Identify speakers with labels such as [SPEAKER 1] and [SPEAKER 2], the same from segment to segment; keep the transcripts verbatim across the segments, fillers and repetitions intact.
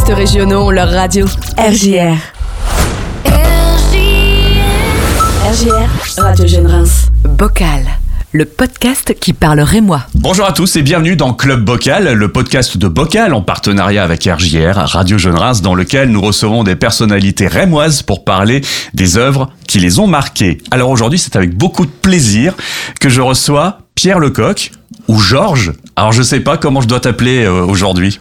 [SPEAKER 1] artistes régionaux ont leur radio. R J R. R J R, Radio Jeune Reims.
[SPEAKER 2] Bocal, le podcast qui parle rémois.
[SPEAKER 3] Bonjour à tous et bienvenue dans Club Bocal, le podcast de Bocal en partenariat avec R J R, Radio Jeune Reims, dans lequel nous recevons des personnalités rémoises pour parler des œuvres qui les ont marquées. Alors aujourd'hui, c'est avec beaucoup de plaisir que je reçois Pierre Lecoq ou Georges. Alors je sais pas comment je dois t'appeler euh, aujourd'hui.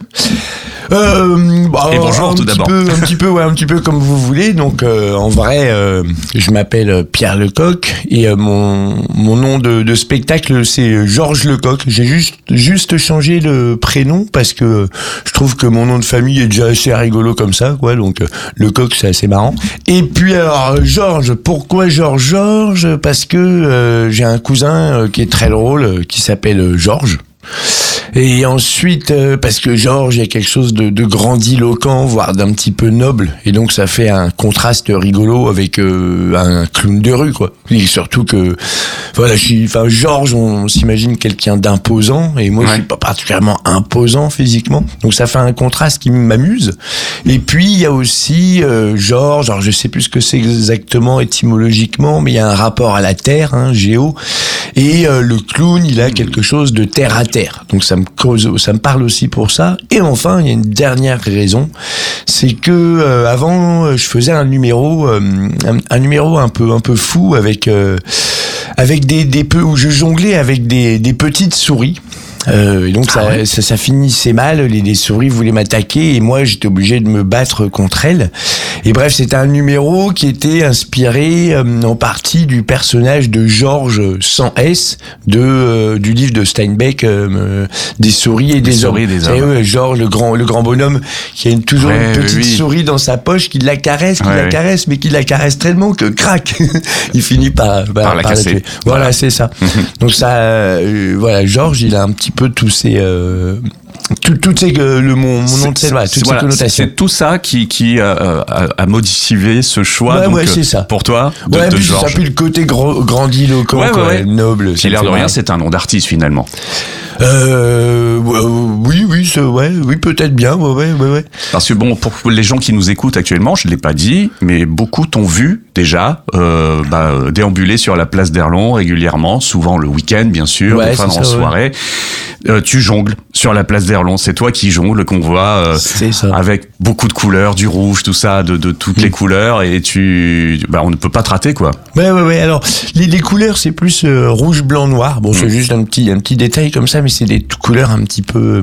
[SPEAKER 4] Euh, bah,
[SPEAKER 3] Et bonjour
[SPEAKER 4] un
[SPEAKER 3] tout
[SPEAKER 4] petit
[SPEAKER 3] d'abord.
[SPEAKER 4] Peu, un petit peu, ouais, un petit peu comme vous voulez. Donc, euh, en vrai, euh, je m'appelle Pierre Lecoq et euh, mon mon nom de, de spectacle c'est Georges Lecoq. J'ai juste juste changé le prénom parce que je trouve que mon nom de famille est déjà assez rigolo comme ça, quoi. Donc, euh, Lecoq c'est assez marrant. Et puis alors, Georges, pourquoi Georges Georges Parce que euh, j'ai un cousin euh, qui est très drôle, euh, qui s'appelle euh, Georges. Et ensuite, euh, parce que Georges, il y a quelque chose de, de grandiloquent, voire d'un petit peu noble, et donc ça fait un contraste rigolo avec euh, un clown de rue, quoi. Et surtout que, voilà, je suis, enfin, Georges, on s'imagine quelqu'un d'imposant, et moi, ouais. je suis pas particulièrement imposant physiquement, donc ça fait un contraste qui m'amuse. Et puis il y a aussi euh, Georges, alors je sais plus ce que c'est exactement étymologiquement, mais il y a un rapport à la terre, hein, géo, et euh, le clown, il a quelque chose de terre à terre, donc ça me cause, ça me parle aussi pour ça. Et enfin, il y a une dernière raison, c'est que euh, avant, je faisais un numéro, euh, un, un numéro un peu, un peu fou avec, euh, avec des, des peu où je jonglais avec des, des petites souris. Euh, et donc ah ça, ouais. ça, ça finissait mal, les, les souris voulaient m'attaquer et moi j'étais obligé de me battre contre elles. Et bref, c'était un numéro qui était inspiré euh, en partie du personnage de Georges sans S de euh, du livre de Steinbeck, euh, des souris et des, des souris hommes. Et des hommes. Et ouais, Georges, le grand le grand bonhomme qui a une, toujours ouais, une petite oui. souris dans sa poche, qui la caresse, qui ouais, la oui. caresse, mais qui la caresse tellement que crac, il finit par par,
[SPEAKER 3] par la
[SPEAKER 4] par
[SPEAKER 3] casser.
[SPEAKER 4] La voilà, voilà, c'est ça. Donc ça, euh, voilà, Georges, il a un petit peu tous ces euh, tout, tout ces euh, le mon, mon nom de scène, voilà, toutes voilà, ces connotations.
[SPEAKER 3] C'est tout ça qui qui euh, a, a motivé ce choix.
[SPEAKER 4] Ouais,
[SPEAKER 3] donc,
[SPEAKER 4] ouais, c'est ça.
[SPEAKER 3] Pour toi, de,
[SPEAKER 4] ouais,
[SPEAKER 3] de
[SPEAKER 4] puis
[SPEAKER 3] Georges.
[SPEAKER 4] Ça puis le côté gro- grandiloquent, ouais, quoi, ouais. noble.
[SPEAKER 3] Qui l'air de rien, c'est un nom d'artiste finalement.
[SPEAKER 4] Euh, oui, oui, c'est, ouais, oui, peut-être bien, ouais, ouais, ouais, ouais.
[SPEAKER 3] Parce que bon, pour les gens qui nous écoutent actuellement, je l'ai pas dit, mais beaucoup t'ont vu déjà euh, bah, déambuler sur la place d'Erlon régulièrement, souvent le week-end, bien sûr,
[SPEAKER 4] ouais,
[SPEAKER 3] des fois en
[SPEAKER 4] ça,
[SPEAKER 3] soirée. Ouais. Euh, tu jongles sur la place d'Erlon, c'est toi qui jongles, qu'on voit euh, avec beaucoup de couleurs, du rouge, tout ça, de, de toutes mmh. les couleurs, et tu, bah, on ne peut pas te rater, quoi.
[SPEAKER 4] Ouais, ouais, ouais. Alors, les, les couleurs, c'est plus euh, rouge, blanc, noir. Bon, mmh. c'est juste un petit, un petit détail comme ça, mais c'est des couleurs un petit peu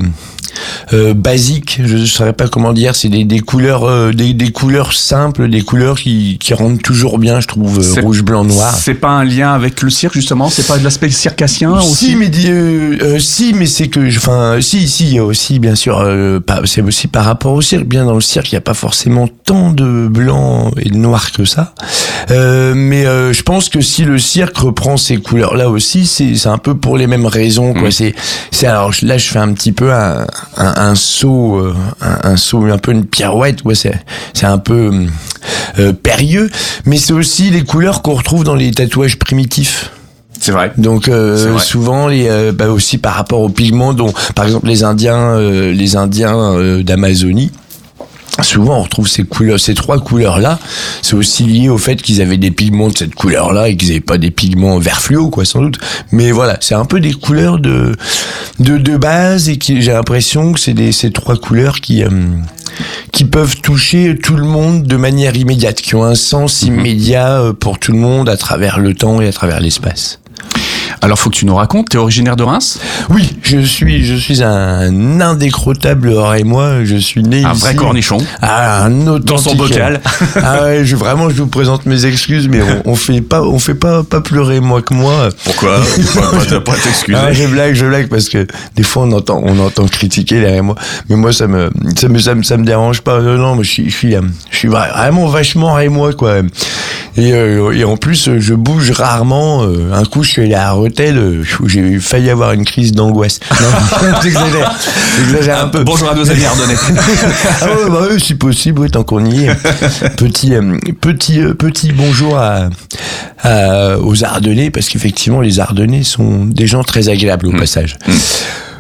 [SPEAKER 4] euh, basiques. Je ne saurais pas comment dire. C'est des, des couleurs, euh, des, des couleurs simples, des couleurs qui, qui rendent toujours bien, je trouve, euh, rouge, blanc, noir.
[SPEAKER 3] C'est pas un lien avec le cirque, justement. C'est pas de l'aspect circassien
[SPEAKER 4] si,
[SPEAKER 3] aussi.
[SPEAKER 4] Mais euh, euh, si, mais c'est que, enfin, si, si, aussi, bien sûr. Euh, pas, c'est aussi par rapport au cirque. Bien dans le cirque, il n'y a pas forcément tant de blanc et de noir que ça. Euh, mais euh, je pense que si le cirque reprend ces couleurs-là aussi, c'est, c'est un peu pour les mêmes raisons, quoi. Mmh. C'est, c'est alors là, je fais un petit peu un, un, un saut, euh, un, un saut, un peu une pirouette, ouais. C'est, c'est un peu euh, périlleux, mais c'est aussi les couleurs qu'on retrouve dans les tatouages primitifs.
[SPEAKER 3] C'est vrai.
[SPEAKER 4] Donc euh, C'est vrai. souvent les euh, bah aussi par rapport aux pigments dont par exemple les Indiens euh, les Indiens euh, d'Amazonie. Souvent, on retrouve ces couleurs, ces trois couleurs-là. C'est aussi lié au fait qu'ils avaient des pigments de cette couleur-là et qu'ils n'avaient pas des pigments vert fluo, quoi, sans doute. Mais voilà, c'est un peu des couleurs de de, de base et qui, j'ai l'impression que c'est des ces trois couleurs qui euh, qui peuvent toucher tout le monde de manière immédiate, qui ont un sens immédiat pour tout le monde à travers le temps et à travers l'espace.
[SPEAKER 3] Alors, faut que tu nous racontes, t'es originaire de Reims ?
[SPEAKER 4] Oui, je suis, je suis un indécrottable Reimois. Je suis né
[SPEAKER 3] un
[SPEAKER 4] ici.
[SPEAKER 3] Un vrai cornichon.
[SPEAKER 4] Ah, un authentique.
[SPEAKER 3] Dans son bocal.
[SPEAKER 4] Ah ouais, je, vraiment, je vous présente mes excuses, mais on, on fait pas, on fait pas, pas pleurer moi que moi.
[SPEAKER 3] Pourquoi ? T'as pas t'excuser.
[SPEAKER 4] Ah, je blague, je blague, parce que des fois, on entend, on entend critiquer les Reimois. Mais moi, ça me, ça me, ça me, ça me dérange pas. Non, non, mais je suis, je suis, je suis vraiment vachement Reimois, quoi. Et, euh, et en plus, je bouge rarement. Un coup, je suis allé à Rethel, où j'ai failli avoir une crise d'angoisse. Non, j'exagère. J'exagère un peu.
[SPEAKER 3] Bonjour à nos amis ardennais.
[SPEAKER 4] Ah ouais, bah oui, si possible, oui, tant qu'on y est. Petit, euh, petit, euh, petit bonjour à, à, aux Ardennais, parce qu'effectivement, les Ardennais sont des gens très agréables au mmh. passage. Mmh.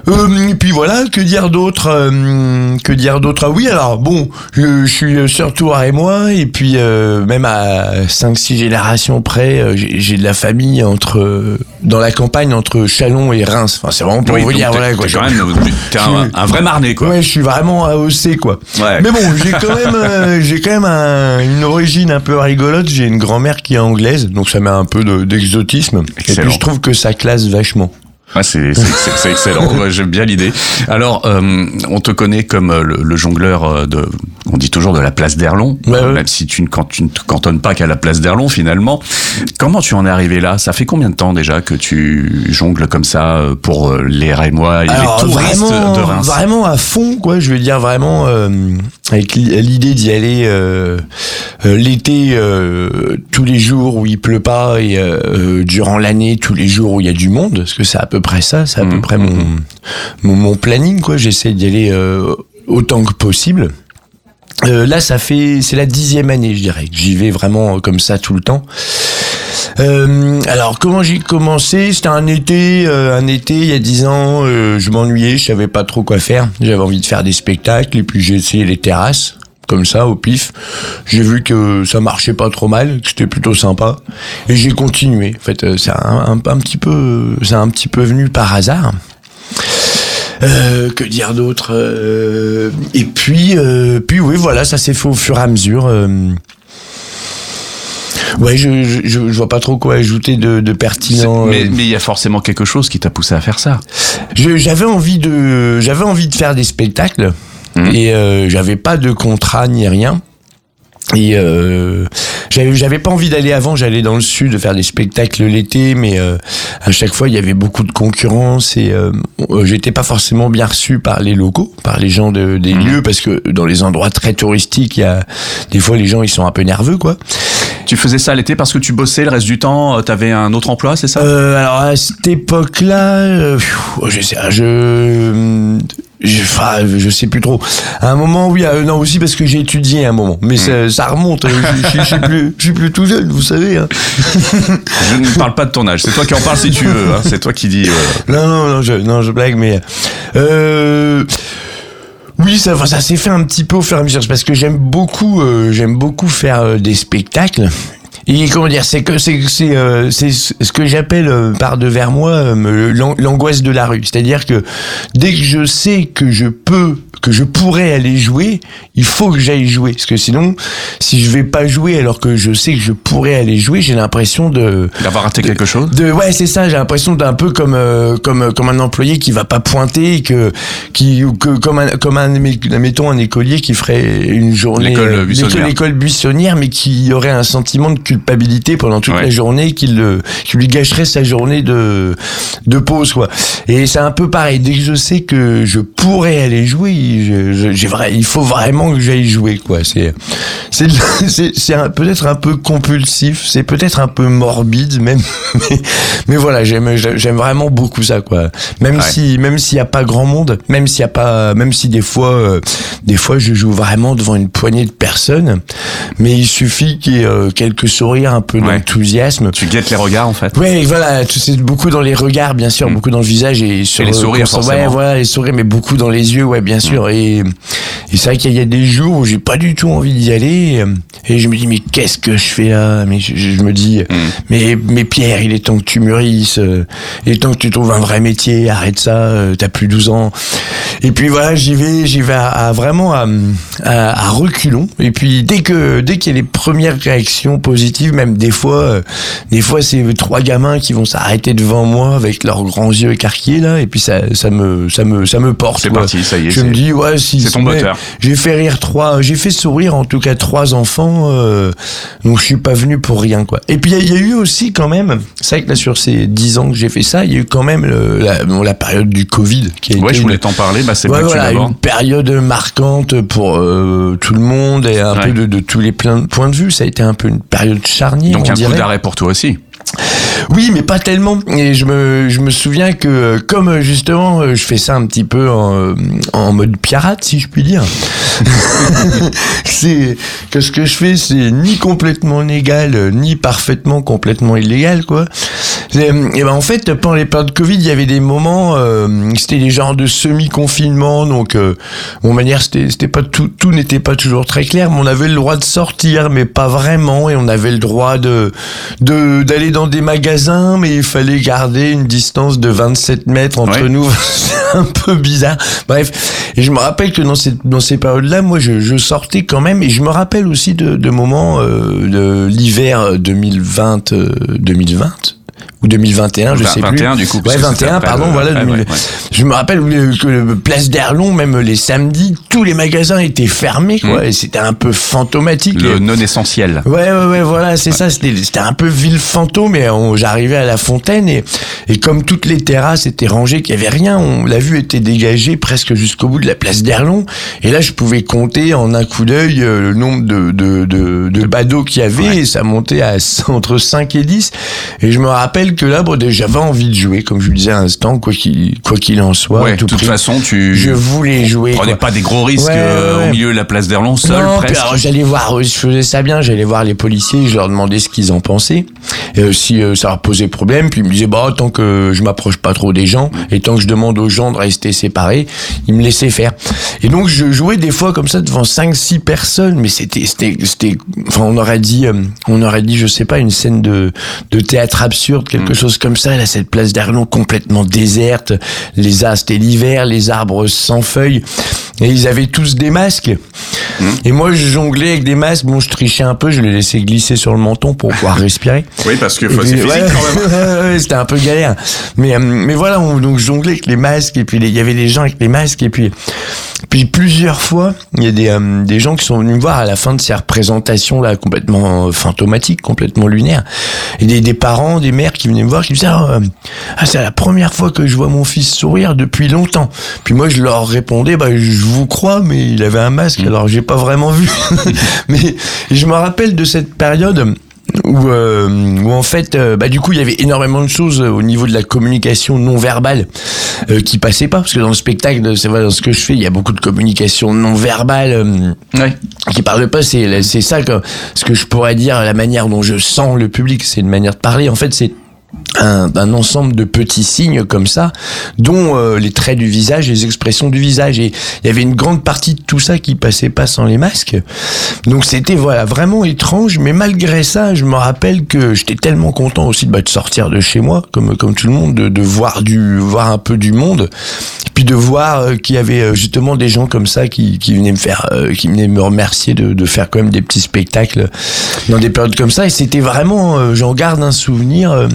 [SPEAKER 4] Euh, et puis voilà, que dire d'autre euh, Que dire d'autre ah, oui, alors bon, je, je suis surtout à Rémois, et puis euh, même à cinq six générations près, euh, j'ai, j'ai de la famille entre euh, dans la campagne entre Châlons et Reims. Enfin, c'est vraiment pour
[SPEAKER 3] Oui,
[SPEAKER 4] vous
[SPEAKER 3] donc
[SPEAKER 4] dire,
[SPEAKER 3] t'es,
[SPEAKER 4] voilà quoi.
[SPEAKER 3] t'es quand même, t'es un, un vrai marnais, quoi.
[SPEAKER 4] Ouais, je suis vraiment A O C, quoi.
[SPEAKER 3] Ouais.
[SPEAKER 4] Mais bon, j'ai quand même, euh, j'ai quand même un, une origine un peu rigolote. J'ai une grand-mère qui est anglaise, donc ça met un peu de, d'exotisme.
[SPEAKER 3] Excellent.
[SPEAKER 4] Et puis je trouve que ça classe vachement.
[SPEAKER 3] Ah, c'est, c'est, c'est, c'est excellent. Ouais, j'aime bien l'idée. Alors, euh, on te connaît comme le, le jongleur de, on dit toujours de la place d'Erlon,
[SPEAKER 4] ouais, ouais.
[SPEAKER 3] même si tu ne, quand, tu ne te cantonnes pas qu'à la place d'Erlon finalement. Comment tu en es arrivé là? Ça fait combien de temps déjà que tu jongles comme ça pour les Rémois et
[SPEAKER 4] Alors,
[SPEAKER 3] les touristes
[SPEAKER 4] vraiment,
[SPEAKER 3] de Reims?
[SPEAKER 4] Vraiment à fond, quoi. Je veux dire vraiment euh, avec l'idée d'y aller euh, euh, l'été euh, tous les jours où il pleut pas, et euh, durant l'année tous les jours où il y a du monde, parce que c'est à peu près ça, c'est à mmh, peu près mon, mon mon planning, quoi. J'essaie d'y aller euh, autant que possible. Euh, là, ça fait, c'est la dixième année, je dirais, que j'y vais vraiment comme ça tout le temps. Euh, alors, comment j'ai commencé? C'était un été, euh, un été il y a dix ans. Euh, je m'ennuyais, je savais pas trop quoi faire. J'avais envie de faire des spectacles, et puis j'ai essayé les terrasses, comme ça, au pif. J'ai vu que ça marchait pas trop mal, que c'était plutôt sympa, et j'ai continué. En fait, c'est un, un, un petit peu, c'est un petit peu venu par hasard. Euh, que dire d'autre euh, Et puis, euh, puis oui, voilà, ça s'est fait au fur et à mesure. Euh, ouais, je, je, je vois pas trop quoi ajouter de, de pertinent.
[SPEAKER 3] Mais mais il y a forcément quelque chose qui t'a poussé à faire ça.
[SPEAKER 4] Je, j'avais envie de, j'avais envie de faire des spectacles, mmh. et euh, j'avais pas de contrat ni rien. Et euh, j'avais, j'avais pas envie d'aller avant, j'allais dans le sud faire des spectacles l'été, mais euh, à chaque fois il y avait beaucoup de concurrence, et euh, j'étais pas forcément bien reçu par les locaux, par les gens de, des mmh. lieux, parce que dans les endroits très touristiques, il y a des fois les gens ils sont un peu nerveux, quoi.
[SPEAKER 3] Tu faisais ça l'été parce que tu bossais le reste du temps, t'avais un autre emploi, c'est ça?
[SPEAKER 4] euh, Alors à cette époque-là, euh, je sais, je... Je, enfin, je sais plus trop. À un moment, oui, euh, non, aussi parce que j'ai étudié à un moment. Mais mmh. ça, ça remonte. Je, je, je, suis plus, je suis plus tout jeune, vous savez. Hein.
[SPEAKER 3] Je ne parle pas de ton âge. C'est toi qui en parles si tu veux. Hein. C'est toi qui dis. Euh...
[SPEAKER 4] Non, non, non, je, non, je blague, mais. Euh... Oui, ça, ça s'est fait un petit peu au fur et à mesure, parce que j'aime beaucoup, euh, j'aime beaucoup faire euh, des spectacles. Et comment dire, c'est que c'est c'est euh, c'est ce que j'appelle euh, par devers moi euh, l'angoisse de la rue. C'est-à-dire que dès que je sais que je peux, que je pourrais aller jouer, il faut que j'aille jouer, parce que sinon, si je vais pas jouer alors que je sais que je pourrais aller jouer, j'ai l'impression de d'avoir
[SPEAKER 3] raté quelque chose.
[SPEAKER 4] De ouais, c'est ça. J'ai l'impression d'un peu comme euh, comme comme un employé qui va pas pointer, que qui que comme un comme un mettons un écolier qui ferait une journée
[SPEAKER 3] l'école buissonnière,
[SPEAKER 4] l'école buissonnière, mais qui aurait un sentiment de culpabilité pendant toute ouais. la journée, qui le qui lui gâcherait sa journée de de pause, quoi. Et c'est un peu pareil. Dès que je sais que je pourrais aller jouer, je, je, j'ai vrai, il faut vraiment que j'aille jouer, quoi. C'est c'est c'est, c'est un, peut-être un peu compulsif, c'est peut-être un peu morbide même, mais, mais voilà, j'aime j'aime vraiment beaucoup ça, quoi. Même ouais. si même s'il y a pas grand monde, même s'il y a pas, même si des fois euh, des fois je joue vraiment devant une poignée de personnes, mais il suffit qu'il y ait euh, quelques sourire, un peu ouais. d'enthousiasme.
[SPEAKER 3] Tu guettes les regards, en fait.
[SPEAKER 4] Ouais, voilà, tu sais, beaucoup dans les regards, bien sûr, mmh. beaucoup dans le visage et sur
[SPEAKER 3] et les sourires, forcément.
[SPEAKER 4] Ouais, voilà, les sourires, mais beaucoup dans les yeux, ouais, bien sûr. Mmh. Et, et c'est vrai qu'il y a des jours où j'ai pas du tout envie d'y aller, et je me dis, mais qu'est-ce que je fais là? Mais je, je me dis, mmh. mais, mais Pierre, il est temps que tu mûrisses, il est temps que tu trouves un vrai métier, arrête ça, t'as plus douze ans. Et puis voilà, j'y vais, j'y vais à, à vraiment à, à, à reculons. Et puis dès que, dès qu'il y a les premières réactions positives, même des fois, euh, des fois c'est trois gamins qui vont s'arrêter devant moi avec leurs grands yeux écarquillés là, et puis ça, ça me, ça me, ça me porte.
[SPEAKER 3] C'est
[SPEAKER 4] quoi.
[SPEAKER 3] parti, ça y est.
[SPEAKER 4] Je me dis ouais, si
[SPEAKER 3] c'est ton moteur.
[SPEAKER 4] J'ai fait rire trois, j'ai fait sourire en tout cas trois enfants, euh, donc je suis pas venu pour rien, quoi. Et puis il y, y a eu aussi quand même, c'est vrai que là sur ces dix ans que j'ai fait ça, il y a eu quand même le, la, bon, la période du Covid qui a
[SPEAKER 3] ouais,
[SPEAKER 4] été.
[SPEAKER 3] je voulais
[SPEAKER 4] une,
[SPEAKER 3] t'en parler, bah c'est
[SPEAKER 4] ouais,
[SPEAKER 3] pas
[SPEAKER 4] voilà,
[SPEAKER 3] que tu
[SPEAKER 4] une période marquante pour euh, tout le monde et un ouais. peu de, de tous les plein points de vue. Ça a été un peu une période charnière.
[SPEAKER 3] Donc
[SPEAKER 4] on
[SPEAKER 3] un
[SPEAKER 4] dirait.
[SPEAKER 3] coup d'arrêt pour toi aussi.
[SPEAKER 4] Oui, mais pas tellement. Et je me, je me souviens que, comme justement, je fais ça un petit peu en, en mode pirate, si je puis dire. C'est que ce que je fais, c'est ni complètement légal, ni parfaitement complètement illégal, quoi. Et, et ben en fait, pendant les périodes de Covid, il y avait des moments, euh, c'était des genres de semi-confinement, donc euh, bon, manière, c'était, c'était pas tout, tout n'était pas toujours très clair, mais on avait le droit de sortir, mais pas vraiment, et on avait le droit de, de d'aller dans des magasins, mais il fallait garder une distance de vingt-sept mètres entre
[SPEAKER 3] ouais.
[SPEAKER 4] nous. C'est un peu bizarre. Bref, et je me rappelle que dans ces dans ces périodes-là, moi, je, je sortais quand même, et je me rappelle aussi de, de moments euh, de l'hiver deux mille vingt, euh, deux mille vingt. Ou deux mille vingt et un, je sais
[SPEAKER 3] vingt et un,
[SPEAKER 4] plus.
[SPEAKER 3] Du coup,
[SPEAKER 4] ouais, vingt et un, pardon,
[SPEAKER 3] le...
[SPEAKER 4] voilà.
[SPEAKER 3] Ouais,
[SPEAKER 4] deux mille...
[SPEAKER 3] ouais, ouais.
[SPEAKER 4] Je me rappelle que le Place d'Erlon, même les samedis, tous les magasins étaient fermés, quoi. Mmh. Et c'était un peu fantomatique.
[SPEAKER 3] Le
[SPEAKER 4] et...
[SPEAKER 3] non essentiel.
[SPEAKER 4] Ouais, ouais, ouais, voilà, c'est ouais. ça. C'était, c'était un peu ville fantôme. Et on, j'arrivais à la fontaine et, et comme toutes les terrasses étaient rangées, qu'il y avait rien, on, la vue était dégagée presque jusqu'au bout de la Place d'Erlon. Et là, je pouvais compter en un coup d'œil le nombre de, de, de, de badauds qu'il y avait ouais. et ça montait à entre cinq et dix. Et je me rappelle que là, bon, déjà, j'avais envie de jouer, comme je vous disais à l'instant, quoi qu'il, quoi qu'il en soit.
[SPEAKER 3] Ouais, de toute
[SPEAKER 4] prix.
[SPEAKER 3] façon, tu.
[SPEAKER 4] Je voulais jouer.
[SPEAKER 3] Tu prenais
[SPEAKER 4] quoi.
[SPEAKER 3] pas des gros risques
[SPEAKER 4] ouais,
[SPEAKER 3] euh,
[SPEAKER 4] ouais.
[SPEAKER 3] au milieu de la Place d'Erlon, seul,
[SPEAKER 4] non,
[SPEAKER 3] presque.
[SPEAKER 4] Alors, j'allais voir, je faisais ça bien, j'allais voir les policiers, je leur demandais ce qu'ils en pensaient, et euh, si euh, ça leur posait problème, puis ils me disaient, bah, tant que je m'approche pas trop des gens, et tant que je demande aux gens de rester séparés, ils me laissaient faire. Et donc, je jouais des fois comme ça devant cinq six personnes, mais c'était, c'était, c'était, enfin, on aurait dit, euh, on aurait dit, je sais pas, une scène de, de théâtre absurde, quelque mmh. chose comme ça, là, cette Place d'Erlon complètement déserte, les as, c'était l'hiver, les arbres sans feuilles, et ils avaient tous des masques. Mmh. Et moi, je jonglais avec des masques, bon, je trichais un peu, je les laissais glisser sur le menton pour pouvoir respirer.
[SPEAKER 3] Oui, parce que faut, c'est physique
[SPEAKER 4] ouais,
[SPEAKER 3] quand même.
[SPEAKER 4] ouais, c'était un peu galère. Mais, mais voilà, on, donc je jonglais avec les masques, et puis il y avait des gens avec les masques, et puis, puis plusieurs fois, il y a des, euh, des gens qui sont venus me voir à la fin de ces représentations-là, complètement euh, fantomatiques, complètement lunaires, et des, des parents, des mères qui venaient me voir, qui me disaient, ah, ah, c'est la première fois que je vois mon fils sourire depuis longtemps. Puis moi, je leur répondais, bah, je vous crois, mais il avait un masque, mmh. alors j'ai pas vraiment vu. Mais je me rappelle de cette période où, euh, où en fait, euh, bah, du coup, il y avait énormément de choses au niveau de la communication non verbale euh, qui passaient pas, parce que dans le spectacle, c'est vrai, dans ce que je fais, il y a beaucoup de communication non verbale euh,
[SPEAKER 3] ouais.
[SPEAKER 4] qui parle pas. C'est, c'est ça que, ce que je pourrais dire, la manière dont je sens le public, c'est une manière de parler. En fait, c'est Un, un ensemble de petits signes comme ça, dont euh, les traits du visage, les expressions du visage. Et il y avait une grande partie de tout ça qui passait pas sans les masques. Donc c'était voilà vraiment étrange, mais malgré ça, je me rappelle que j'étais tellement content aussi de, bah, de sortir de chez moi, comme comme tout le monde, de, de voir du voir un peu du monde, et puis de voir euh, qu'il y avait euh, justement des gens comme ça qui qui venaient me faire, euh, qui venaient me remercier de de faire quand même des petits spectacles dans des périodes comme ça. Et c'était vraiment, euh, j'en garde un souvenir. Euh,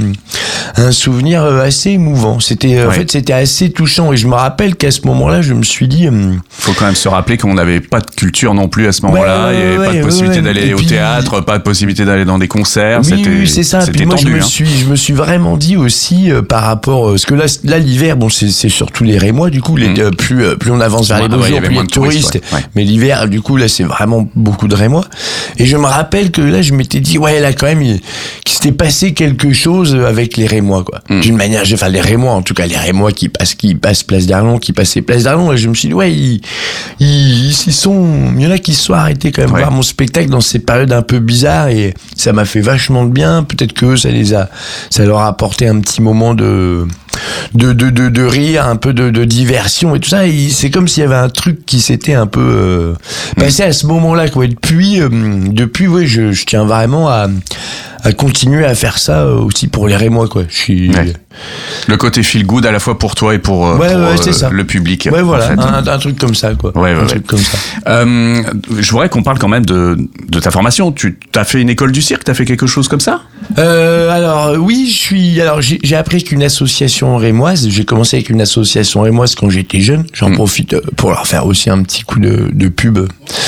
[SPEAKER 4] un souvenir assez émouvant. C'était, en ouais. fait, c'était assez touchant. Et je me rappelle qu'à ce moment-là, je me suis dit... Hum...
[SPEAKER 3] Faut quand même se rappeler qu'on n'avait pas de culture non plus à ce moment-là. Ouais, il n'y avait ouais, pas de possibilité ouais, ouais. d'aller au puis... théâtre, pas de possibilité d'aller dans des concerts.
[SPEAKER 4] Oui,
[SPEAKER 3] c'était,
[SPEAKER 4] oui, c'est ça.
[SPEAKER 3] C'était
[SPEAKER 4] puis moi,
[SPEAKER 3] tendu,
[SPEAKER 4] je me
[SPEAKER 3] hein.
[SPEAKER 4] suis, je me suis vraiment dit aussi euh, par rapport, euh, parce que là, là, l'hiver, bon, c'est, c'est surtout les Rémois. Du coup, les, mmh. euh, plus, euh, plus on avance vers ouais, les beaux jours, plus il y a de touristes. touristes ouais. Ouais. Mais l'hiver, du coup, là, c'est vraiment beaucoup de Rémois. Et je me rappelle que là, je m'étais dit, ouais, là, quand même, il, qu'il s'était passé quelque chose avec les Rémois, quoi. Mmh. D'une manière, enfin les Rémois, en tout cas les Rémois qui passent, qui passent Place d'Erlon, qui passaient Place d'Erlon, et je me suis dit ouais, ils, ils, ils sont, il y en a qui se sont arrêtés quand même ouais. voir mon spectacle dans ces périodes un peu bizarres, et ça m'a fait vachement de bien. Peut-être que ça les a, ça leur a apporté un petit moment de de de de, de rire, un peu de, de diversion et tout ça. Et c'est comme s'il y avait un truc qui s'était un peu euh, passé à ce moment-là, quoi. Et depuis, euh, depuis, ouais, je, je tiens vraiment à à continuer à faire ça aussi pour les Rémois, quoi. Je suis
[SPEAKER 3] ouais. Le côté feel good à la fois pour toi et pour,
[SPEAKER 4] ouais,
[SPEAKER 3] pour
[SPEAKER 4] ouais,
[SPEAKER 3] euh,
[SPEAKER 4] ça.
[SPEAKER 3] le public.
[SPEAKER 4] Ouais, voilà,
[SPEAKER 3] en fait.
[SPEAKER 4] un, un truc comme ça, quoi.
[SPEAKER 3] Ouais, ouais,
[SPEAKER 4] un
[SPEAKER 3] ouais.
[SPEAKER 4] truc comme ça.
[SPEAKER 3] Euh, je voudrais qu'on parle quand même de, de ta formation. Tu as fait une école du cirque, tu as fait quelque chose comme ça ?
[SPEAKER 4] Euh, alors oui, je suis. Alors j'ai, j'ai appris qu'une association rémoise. J'ai commencé avec une association rémoise quand j'étais jeune. J'en mmh. profite pour leur faire aussi un petit coup de, de pub,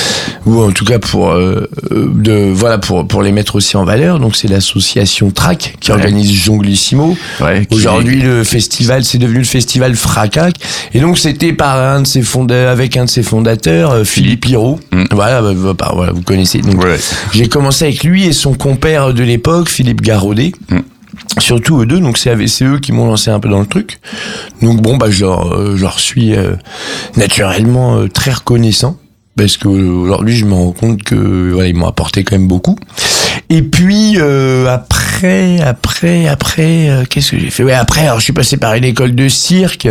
[SPEAKER 4] ou en tout cas pour euh, de voilà pour pour les mettre aussi en valeur. Donc c'est l'association Trac qui ouais. organise Jonglissimo. Ouais, qui Aujourd'hui est... le festival, c'est devenu le festival Fracac. Et donc c'était par un de ses fondateurs, avec un de ses fondateurs, euh, Philippe Hirault. Mmh. Voilà, bah, bah, voilà, vous connaissez. Donc ouais. j'ai commencé avec lui et son compère de l'époque, Philippe Garaudet. Mmh. Surtout eux deux, donc c'est, c'est eux qui m'ont lancé un peu dans le truc. Donc bon, bah je leur, euh, je leur suis euh, naturellement euh, très reconnaissant. parce qu'aujourd'hui je me rends compte que voilà, ils m'ont apporté quand même beaucoup. Et puis euh, après, après, après, euh, qu'est-ce que j'ai fait ? Ouais, après, alors je suis passé par une école de cirque,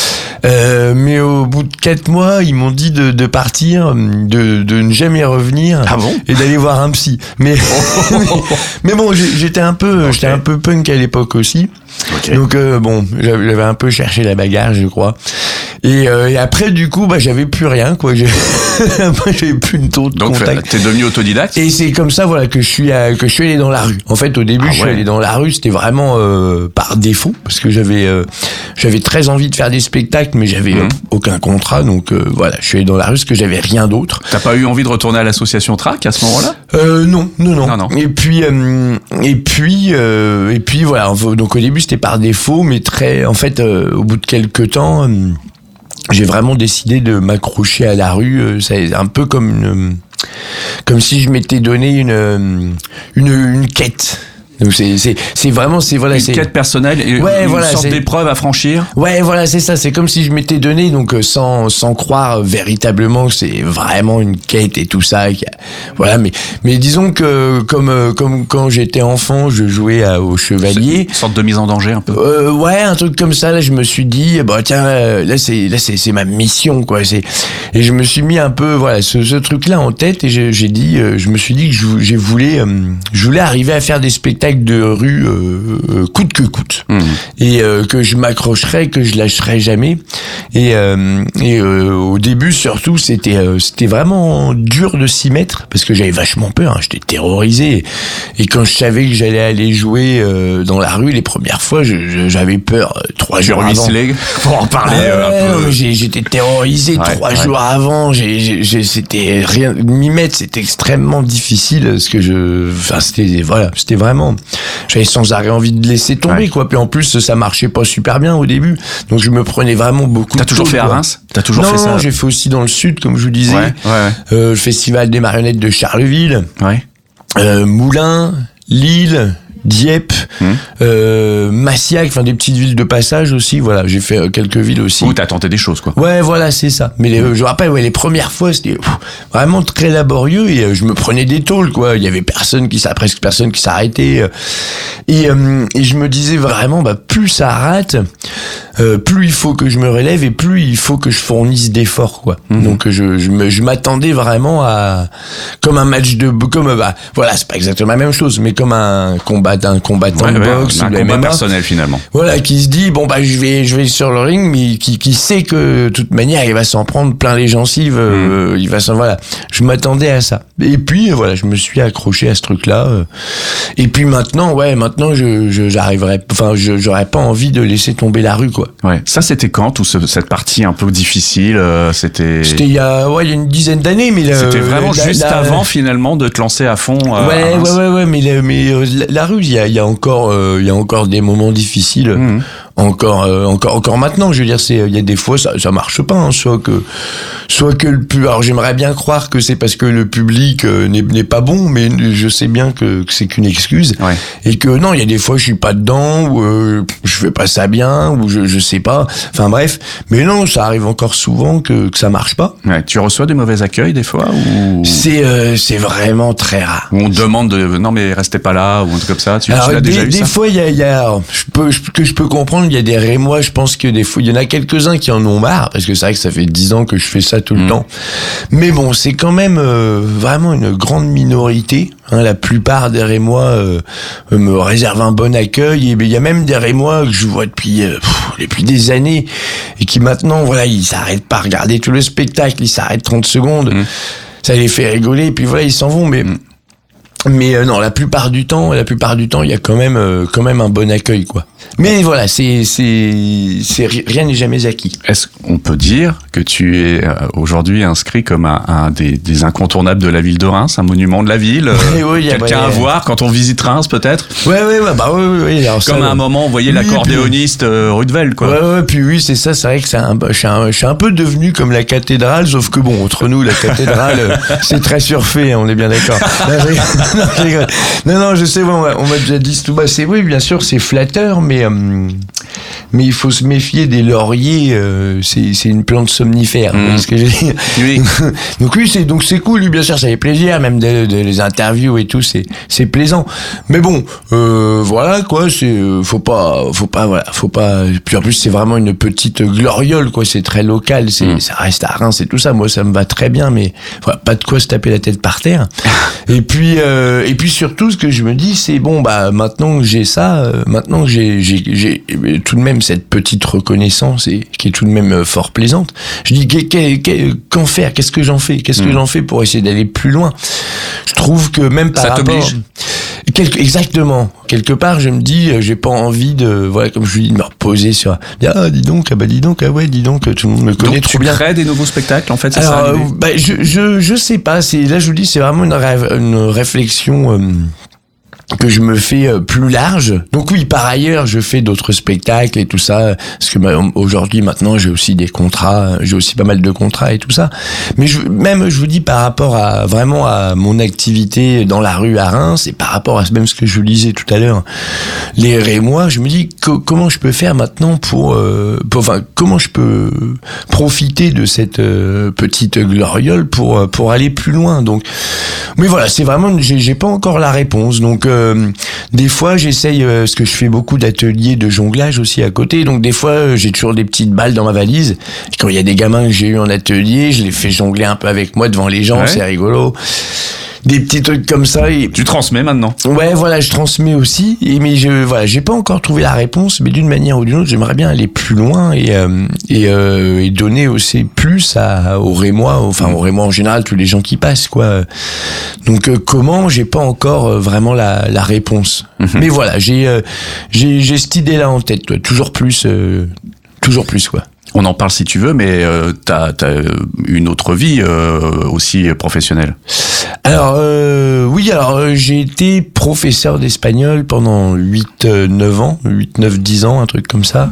[SPEAKER 4] euh, mais au bout de quatre mois, ils m'ont dit de, de partir, de, de ne jamais revenir,
[SPEAKER 3] ah bon
[SPEAKER 4] et d'aller voir un psy. Mais mais, mais bon, j'étais un peu, okay. j'étais un peu punk à l'époque aussi. Okay. Donc euh, bon, j'avais un peu cherché la bagarre, je crois. Et, euh, et après, du coup, bah j'avais plus rien, quoi. Après, j'avais plus une tour de
[SPEAKER 3] Donc,
[SPEAKER 4] contact.
[SPEAKER 3] Donc, t'es devenu autodidacte.
[SPEAKER 4] Et c'est comme ça, voilà, que je suis à, que je suis allé dans la rue. En fait, au début, ah ouais. je suis allé dans la rue, c'était vraiment euh, par défaut, parce que j'avais, euh, j'avais très envie de faire des spectacles, mais j'avais mmh. euh, aucun contrat. Donc euh, voilà, je suis allé dans la rue parce que j'avais rien d'autre.
[SPEAKER 3] T'as pas eu envie de retourner à l'association Trac à ce moment-là ?
[SPEAKER 4] Euh, non, non, non.
[SPEAKER 3] non, non.
[SPEAKER 4] Et puis, euh, et puis, euh, et puis voilà. Donc au début, c'était par défaut, mais très, en fait, euh, au bout de quelques temps. Euh, J'ai vraiment décidé de m'accrocher à la rue. C'est un peu comme une, comme si je m'étais donné une, une, une quête. Donc c'est c'est c'est vraiment c'est voilà
[SPEAKER 3] une
[SPEAKER 4] c'est
[SPEAKER 3] quête personnelle et
[SPEAKER 4] ouais,
[SPEAKER 3] une
[SPEAKER 4] voilà,
[SPEAKER 3] sorte
[SPEAKER 4] c'est...
[SPEAKER 3] d'épreuve à franchir.
[SPEAKER 4] Ouais voilà c'est ça, c'est comme si je m'étais donné donc sans sans croire véritablement que c'est vraiment une quête et tout ça. Voilà mais mais disons que comme comme quand j'étais enfant je jouais à, au chevalier.
[SPEAKER 3] C'est une sorte de mise en danger un peu.
[SPEAKER 4] Euh, ouais un truc comme ça là je me suis dit bah tiens là c'est là c'est c'est ma mission quoi c'est et je me suis mis un peu voilà ce ce truc là en tête et j'ai j'ai dit je me suis dit que je j'ai voulu je voulais arriver à faire des spectacles de rue euh, coûte que coûte mmh. et euh, que je m'accrocherais que je lâcherais jamais et euh, et euh, au début surtout c'était euh, c'était vraiment dur de s'y mettre parce que j'avais vachement peur hein, j'étais terrorisé et quand je savais que j'allais aller jouer euh, dans la rue les premières fois je, je, j'avais peur euh, trois jours avant
[SPEAKER 3] pour en parler ah,
[SPEAKER 4] euh,
[SPEAKER 3] ouais,
[SPEAKER 4] un peu j'ai, j'étais terrorisé ouais, trois ouais. jours avant j'ai, j'ai, j'ai c'était rien m'y mettre c'était extrêmement difficile parce que je enfin c'était voilà c'était vraiment j'avais sans arrêt envie de laisser tomber ouais. quoi puis en plus ça marchait pas super bien au début donc je me prenais vraiment beaucoup
[SPEAKER 3] t'as
[SPEAKER 4] de
[SPEAKER 3] toujours
[SPEAKER 4] tôt,
[SPEAKER 3] fait
[SPEAKER 4] quoi.
[SPEAKER 3] à Reims t'as toujours
[SPEAKER 4] non,
[SPEAKER 3] fait ça
[SPEAKER 4] non j'ai fait aussi dans le sud comme je vous disais
[SPEAKER 3] ouais, ouais, ouais.
[SPEAKER 4] Euh, le festival des marionnettes de Charleville
[SPEAKER 3] ouais.
[SPEAKER 4] euh, Moulins Lille Dieppe, mmh. euh, Massiac, enfin des petites villes de passage aussi. Voilà, j'ai fait euh, quelques villes aussi.
[SPEAKER 3] Où t'as tenté des choses, quoi.
[SPEAKER 4] Ouais, voilà, c'est ça. Mais les, mmh. je me rappelle, ouais, les premières fois, c'était pff, vraiment très laborieux et euh, je me prenais des tôles, quoi. Il y avait personne qui, presque personne qui s'arrêtait. Euh, et, euh, et je me disais vraiment, bah plus ça rate, euh, plus il faut que je me relève et plus il faut que je fournisse d'efforts, quoi. Mmh. Donc je, je, me, je m'attendais vraiment à comme un match de, comme bah voilà, c'est pas exactement la même chose, mais comme un combat d'un combattant
[SPEAKER 3] ouais,
[SPEAKER 4] de
[SPEAKER 3] ouais,
[SPEAKER 4] boxe,
[SPEAKER 3] un
[SPEAKER 4] ou
[SPEAKER 3] combat
[SPEAKER 4] M M A,
[SPEAKER 3] personnel finalement.
[SPEAKER 4] Voilà, qui se dit bon bah je vais je vais sur le ring, mais qui qui sait que de toute manière il va s'en prendre plein les gencives, mmh. euh, il va s'en voilà. Je m'attendais à ça. Et puis voilà, je me suis accroché à ce truc-là. Euh, et puis maintenant, ouais, maintenant je, je j'arriverais, enfin je j'aurais pas envie de laisser tomber la rue, quoi.
[SPEAKER 3] Ouais. Ça c'était quand tout ce, cette partie un peu difficile, euh, c'était.
[SPEAKER 4] C'était il y a ouais il y a une dizaine d'années, mais
[SPEAKER 3] c'était euh, vraiment
[SPEAKER 4] la,
[SPEAKER 3] juste
[SPEAKER 4] la,
[SPEAKER 3] avant finalement de te lancer à fond. Euh,
[SPEAKER 4] ouais,
[SPEAKER 3] à
[SPEAKER 4] ouais ouais ouais mais la, mais euh, la, la rue il y a il y a encore euh, il y a encore des moments difficiles. Mmh. Encore, euh, encore, encore maintenant. Je veux dire, c'est, il y a des fois, ça, ça marche pas. Hein, soit que, soit que le public. Alors, j'aimerais bien croire que c'est parce que le public euh, n'est, n'est pas bon, mais je sais bien que, que c'est qu'une excuse.
[SPEAKER 3] Ouais.
[SPEAKER 4] Et que non, il y a des fois, je suis pas dedans, ou euh, je fais pas ça bien, ou je, je sais pas. Enfin bref. Mais non, ça arrive encore souvent que, que ça marche pas.
[SPEAKER 3] Ouais. Tu reçois des mauvais accueils des fois ou...
[SPEAKER 4] C'est, euh, c'est vraiment très rare.
[SPEAKER 3] Ou on te demande de, non mais restez pas là ou un truc comme ça. Tu,
[SPEAKER 4] alors,
[SPEAKER 3] tu l'as
[SPEAKER 4] des,
[SPEAKER 3] déjà eu
[SPEAKER 4] des
[SPEAKER 3] ça
[SPEAKER 4] fois, il y a, il y a, je peux, je, que je peux comprendre. Il y a des Rémois, je pense que des fois, il y en a quelques-uns qui en ont marre, parce que c'est vrai que ça fait dix ans que je fais ça tout le mmh. temps. Mais bon, c'est quand même euh, vraiment une grande minorité. Hein, la plupart des Rémois euh, me réservent un bon accueil. Et il y a même des Rémois que je vois depuis euh, pff, depuis des années et qui maintenant, voilà, ils s'arrêtent pas à regarder tout le spectacle, ils s'arrêtent trente secondes. Mmh. Ça les fait rigoler, et puis voilà, ils s'en vont. Mais mmh. Mais euh, non, la plupart du temps, la plupart du temps, il y a quand même, euh, quand même un bon accueil, quoi. Mais voilà, c'est, c'est, c'est rien n'est jamais acquis.
[SPEAKER 3] Est-ce qu'on peut dire que tu es euh, aujourd'hui inscrit comme un, un des, des incontournables de la ville de Reims, un monument de la ville, euh, oui, oui, quelqu'un ouais, à voir quand on visite Reims, peut-être? Ouais, ouais, ouais, bah oui, oui, oui. Alors, comme ça, à un moment, vous voyez oui, l'accordéoniste puis... euh, Rudevel, quoi.
[SPEAKER 4] Ouais, ouais, puis oui, c'est ça, c'est vrai que c'est un, je suis un, je suis un peu devenu comme la cathédrale, sauf que bon, entre nous, la cathédrale, c'est très surfait, on est bien d'accord. non, je rigole. non, non, je sais, bon, on m'a, on m'a déjà dit tout bas. C'est oui, bien sûr, c'est flatteur, mais euh, mais il faut se méfier des lauriers. Euh, c'est c'est une plante somnifère. Mmh. Vous voyez ce que je veux dire ?
[SPEAKER 3] Oui.
[SPEAKER 4] donc oui, c'est donc c'est cool. Lui, bien sûr, ça fait plaisir, même de, de les interviews et tout, c'est c'est plaisant. Mais bon, euh, voilà quoi. C'est faut pas, faut pas, voilà, faut pas. Puis en plus, c'est vraiment une petite gloriole, quoi. C'est très local. C'est mmh. ça reste à Reims et tout ça. Moi, ça me va très bien, mais voilà, pas de quoi se taper la tête par terre. et puis euh, et puis surtout, ce que je me dis, c'est bon, bah maintenant que j'ai ça, euh, maintenant que j'ai j'ai j'ai tout de même cette petite reconnaissance et qui est tout de même euh, fort plaisante. Je dis qu'est, qu'est, qu'est, qu'en faire, qu'est-ce que j'en fais, qu'est-ce mmh. que j'en fais pour essayer d'aller plus loin. Je trouve que même par
[SPEAKER 3] ça
[SPEAKER 4] rapport,
[SPEAKER 3] t'oblige.
[SPEAKER 4] Quelque, exactement. Quelque part, je me dis, j'ai pas envie de, voilà, comme je vous dis, de me reposer sur, ah, dis donc, ah bah dis donc, ah ouais, dis donc, tout le monde me connaît
[SPEAKER 3] donc,
[SPEAKER 4] trop
[SPEAKER 3] tu
[SPEAKER 4] bien.
[SPEAKER 3] crées des nouveaux spectacles, en fait, c'est
[SPEAKER 4] Alors,
[SPEAKER 3] ça
[SPEAKER 4] euh, bah, je, je, je sais pas. C'est là, je vous dis, c'est vraiment une, rêve, une réflexion. Euh, que je me fais plus large. Donc oui, par ailleurs, je fais d'autres spectacles et tout ça, parce que bah, aujourd'hui, maintenant, j'ai aussi des contrats, j'ai aussi pas mal de contrats et tout ça. Mais je, même, je vous dis, par rapport à vraiment à mon activité dans la rue à Reims, et par rapport à même ce que je vous disais tout à l'heure, les Rémois, je me dis co- comment je peux faire maintenant pour, euh, pour, enfin, comment je peux profiter de cette euh, petite gloriole pour pour aller plus loin. Donc, mais voilà, c'est vraiment, j'ai, j'ai pas encore la réponse. Donc euh, Euh, des fois, j'essaye, euh, parce que je fais beaucoup d'ateliers de jonglage aussi à côté, donc des fois, euh, j'ai toujours des petites balles dans ma valise. Et quand il y a des gamins que j'ai eu en atelier, je les fais jongler un peu avec moi devant les gens, ouais. C'est rigolo. Des petits trucs comme ça. Et...
[SPEAKER 3] Tu transmets maintenant.
[SPEAKER 4] Ouais, voilà, je transmets aussi. Et, mais je, voilà, j'ai pas encore trouvé la réponse, mais d'une manière ou d'une autre, j'aimerais bien aller plus loin et euh, et, euh, et donner aussi plus à aux Rémois, enfin aux Rémois en général, tous les gens qui passent, quoi. Donc euh, comment, j'ai pas encore euh, vraiment la la réponse. Mm-hmm. Mais voilà, j'ai euh, j'ai j'ai cette idée-là en tête, quoi. Toujours plus, euh, toujours plus, quoi.
[SPEAKER 3] On en parle si tu veux, mais euh, t'as, t'as une autre vie euh, aussi professionnelle.
[SPEAKER 4] Alors euh, oui, alors euh, j'ai été professeur d'espagnol pendant huit neuf ans, huit neuf dix ans, un truc comme ça.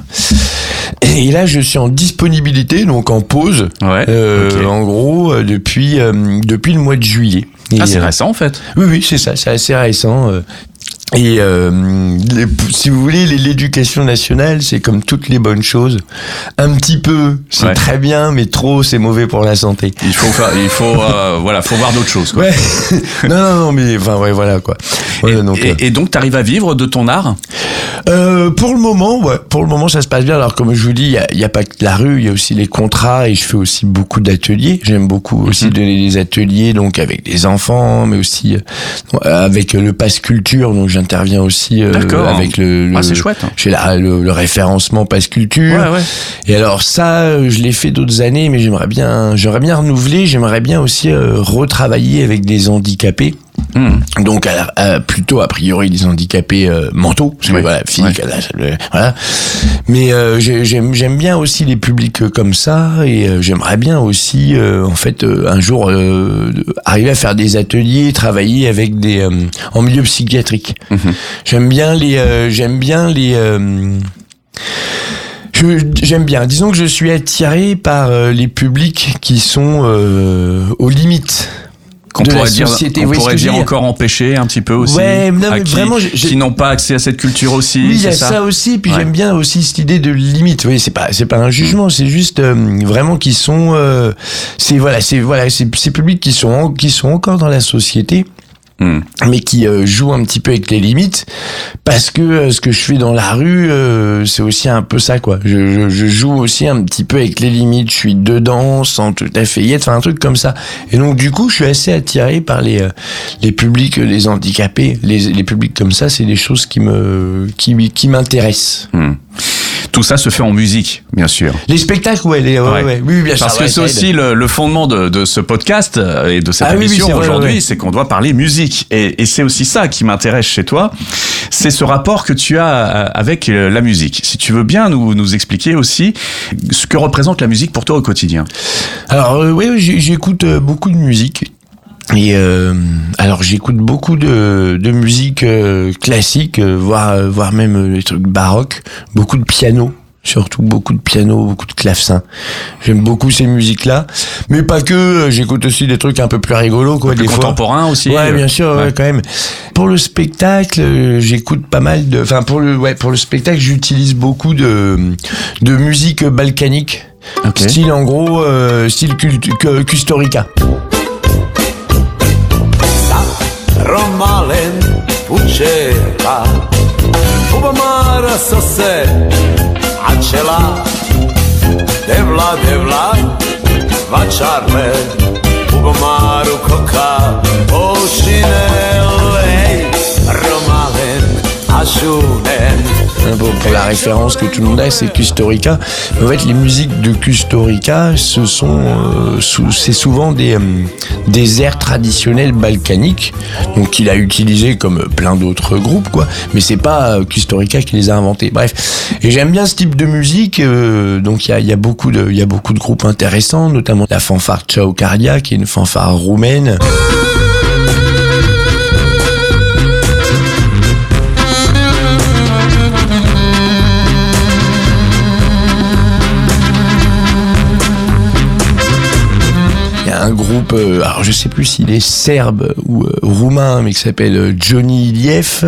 [SPEAKER 4] Et là, je suis en disponibilité, donc en pause.
[SPEAKER 3] Ouais.
[SPEAKER 4] Euh,
[SPEAKER 3] okay.
[SPEAKER 4] En gros, euh, depuis euh, depuis le mois de juillet.
[SPEAKER 3] Et ah, c'est
[SPEAKER 4] euh,
[SPEAKER 3] récent en fait.
[SPEAKER 4] Oui, oui, c'est ça, c'est assez récent. Euh, Et euh, les, si vous voulez, l'éducation nationale, c'est comme toutes les bonnes choses. Un petit peu, c'est ouais. très bien, mais trop, c'est mauvais pour la santé.
[SPEAKER 3] Il faut faire, il faut, euh, voilà, faut voir d'autres choses, quoi.
[SPEAKER 4] Ouais. non, non, non, mais enfin, ouais, voilà, quoi. Voilà,
[SPEAKER 3] et,
[SPEAKER 4] donc,
[SPEAKER 3] et,
[SPEAKER 4] euh,
[SPEAKER 3] et donc, t'arrives à vivre de ton art ?
[SPEAKER 4] Euh, pour le moment, ouais. Pour le moment, ça se passe bien. Alors, comme je vous dis, il y a, y a pas que la rue, il y a aussi les contrats et je fais aussi beaucoup d'ateliers. J'aime beaucoup mm-hmm. aussi donner des ateliers, donc avec des enfants, mais aussi euh, avec le Pass Culture, donc j'interviens aussi euh, avec le, le
[SPEAKER 3] ah, c'est chouette. Hein.
[SPEAKER 4] J'ai la, le, le référencement Pass Culture.
[SPEAKER 3] Ouais, ouais.
[SPEAKER 4] Et alors ça, je l'ai fait d'autres années, mais j'aimerais bien, j'aimerais bien renouveler. J'aimerais bien aussi euh, retravailler avec des handicapés. Mmh. Donc à, à, plutôt a priori des handicapés euh, mentaux, parce que oui. voilà, physique, ouais. voilà. Mais euh, j'aime j'aime bien aussi les publics comme ça, et euh, j'aimerais bien aussi euh, en fait euh, un jour euh, arriver à faire des ateliers, travailler avec des euh, en milieu psychiatrique. Mmh. J'aime bien les euh, j'aime bien les euh, Je, j'aime bien. Disons que je suis attiré par euh, les publics qui sont euh, aux limites.
[SPEAKER 3] Qu'on
[SPEAKER 4] de
[SPEAKER 3] pourrait
[SPEAKER 4] la
[SPEAKER 3] dire,
[SPEAKER 4] société,
[SPEAKER 3] on pourrait dire
[SPEAKER 4] dire
[SPEAKER 3] encore empêchés un petit peu aussi.
[SPEAKER 4] Ouais, non, mais
[SPEAKER 3] qui,
[SPEAKER 4] vraiment, je,
[SPEAKER 3] qui n'ont pas accès à cette culture aussi.
[SPEAKER 4] Oui, il y a
[SPEAKER 3] ça,
[SPEAKER 4] ça aussi. Puis
[SPEAKER 3] ouais.
[SPEAKER 4] j'aime bien aussi cette idée de limite. Oui, c'est pas, c'est pas un jugement, c'est juste euh, vraiment qui sont, euh, c'est voilà, c'est voilà, c'est ces publics qui sont en, qui sont encore dans la société. Mmh. Mais qui euh, joue un petit peu avec les limites, parce que euh, ce que je fais dans la rue, euh, c'est aussi un peu ça, quoi. Je, je, je joue aussi un petit peu avec les limites. Je suis dedans, sans tout à fait y être, enfin un truc comme ça. Et donc du coup, je suis assez attiré par les euh, les publics, les handicapés, les les publics comme ça. C'est des choses qui me qui qui m'intéressent. Mmh.
[SPEAKER 3] Tout ça se fait en musique, bien sûr.
[SPEAKER 4] Les spectacles, ouais, les, ouais, ouais. ouais. Oui, bien sûr.
[SPEAKER 3] Parce que ouais, c'est aussi le, le fondement de, de ce podcast et de cette ah, émission oui, oui, aujourd'hui, vrai, ouais. c'est qu'on doit parler musique. Et, et c'est aussi ça qui m'intéresse chez toi, c'est ce rapport que tu as avec la musique. Si tu veux bien nous, nous expliquer aussi ce que représente la musique pour toi au quotidien.
[SPEAKER 4] Alors, euh, oui, j'écoute beaucoup de musique. Et euh, alors j'écoute beaucoup de, de musique euh, classique, euh, voire voire même les trucs baroques, beaucoup de piano. Surtout beaucoup de piano, beaucoup de clavecin. J'aime beaucoup ces musiques-là. Mais pas que, j'écoute aussi des trucs un peu plus rigolos, quoi,
[SPEAKER 3] un peu
[SPEAKER 4] des
[SPEAKER 3] plus
[SPEAKER 4] fois.
[SPEAKER 3] Contemporain aussi.
[SPEAKER 4] Ouais, bien sûr,
[SPEAKER 3] ouais.
[SPEAKER 4] ouais, quand même. Pour le spectacle, euh, j'écoute pas mal de, enfin, pour le, ouais, pour le spectacle, j'utilise beaucoup de, de musique balkanique.
[SPEAKER 3] Okay.
[SPEAKER 4] Style, en gros, euh, style cult, Kusturica.
[SPEAKER 5] Romalen pučeka Ubamara sose Acela Devla devla Vačarle Ubamaru koka Ošinele Romalen Ashunen.
[SPEAKER 4] Pour, pour la référence que tout le monde a, c'est Kusturica. En fait, les musiques de Kusturica, ce sont, euh, sous, c'est souvent des, euh, des airs traditionnels balkaniques, donc qu'il a utilisé comme plein d'autres groupes, quoi. Mais c'est pas euh, Kusturica qui les a inventés. Bref, et j'aime bien ce type de musique. Euh, donc il y a, y a beaucoup de, il y a beaucoup de groupes intéressants, notamment la fanfare Ciaucardia, qui est une fanfare roumaine. Un groupe, euh, alors je sais plus s'il est serbe ou euh, roumain, mais qui s'appelle euh, Johnny Iliev.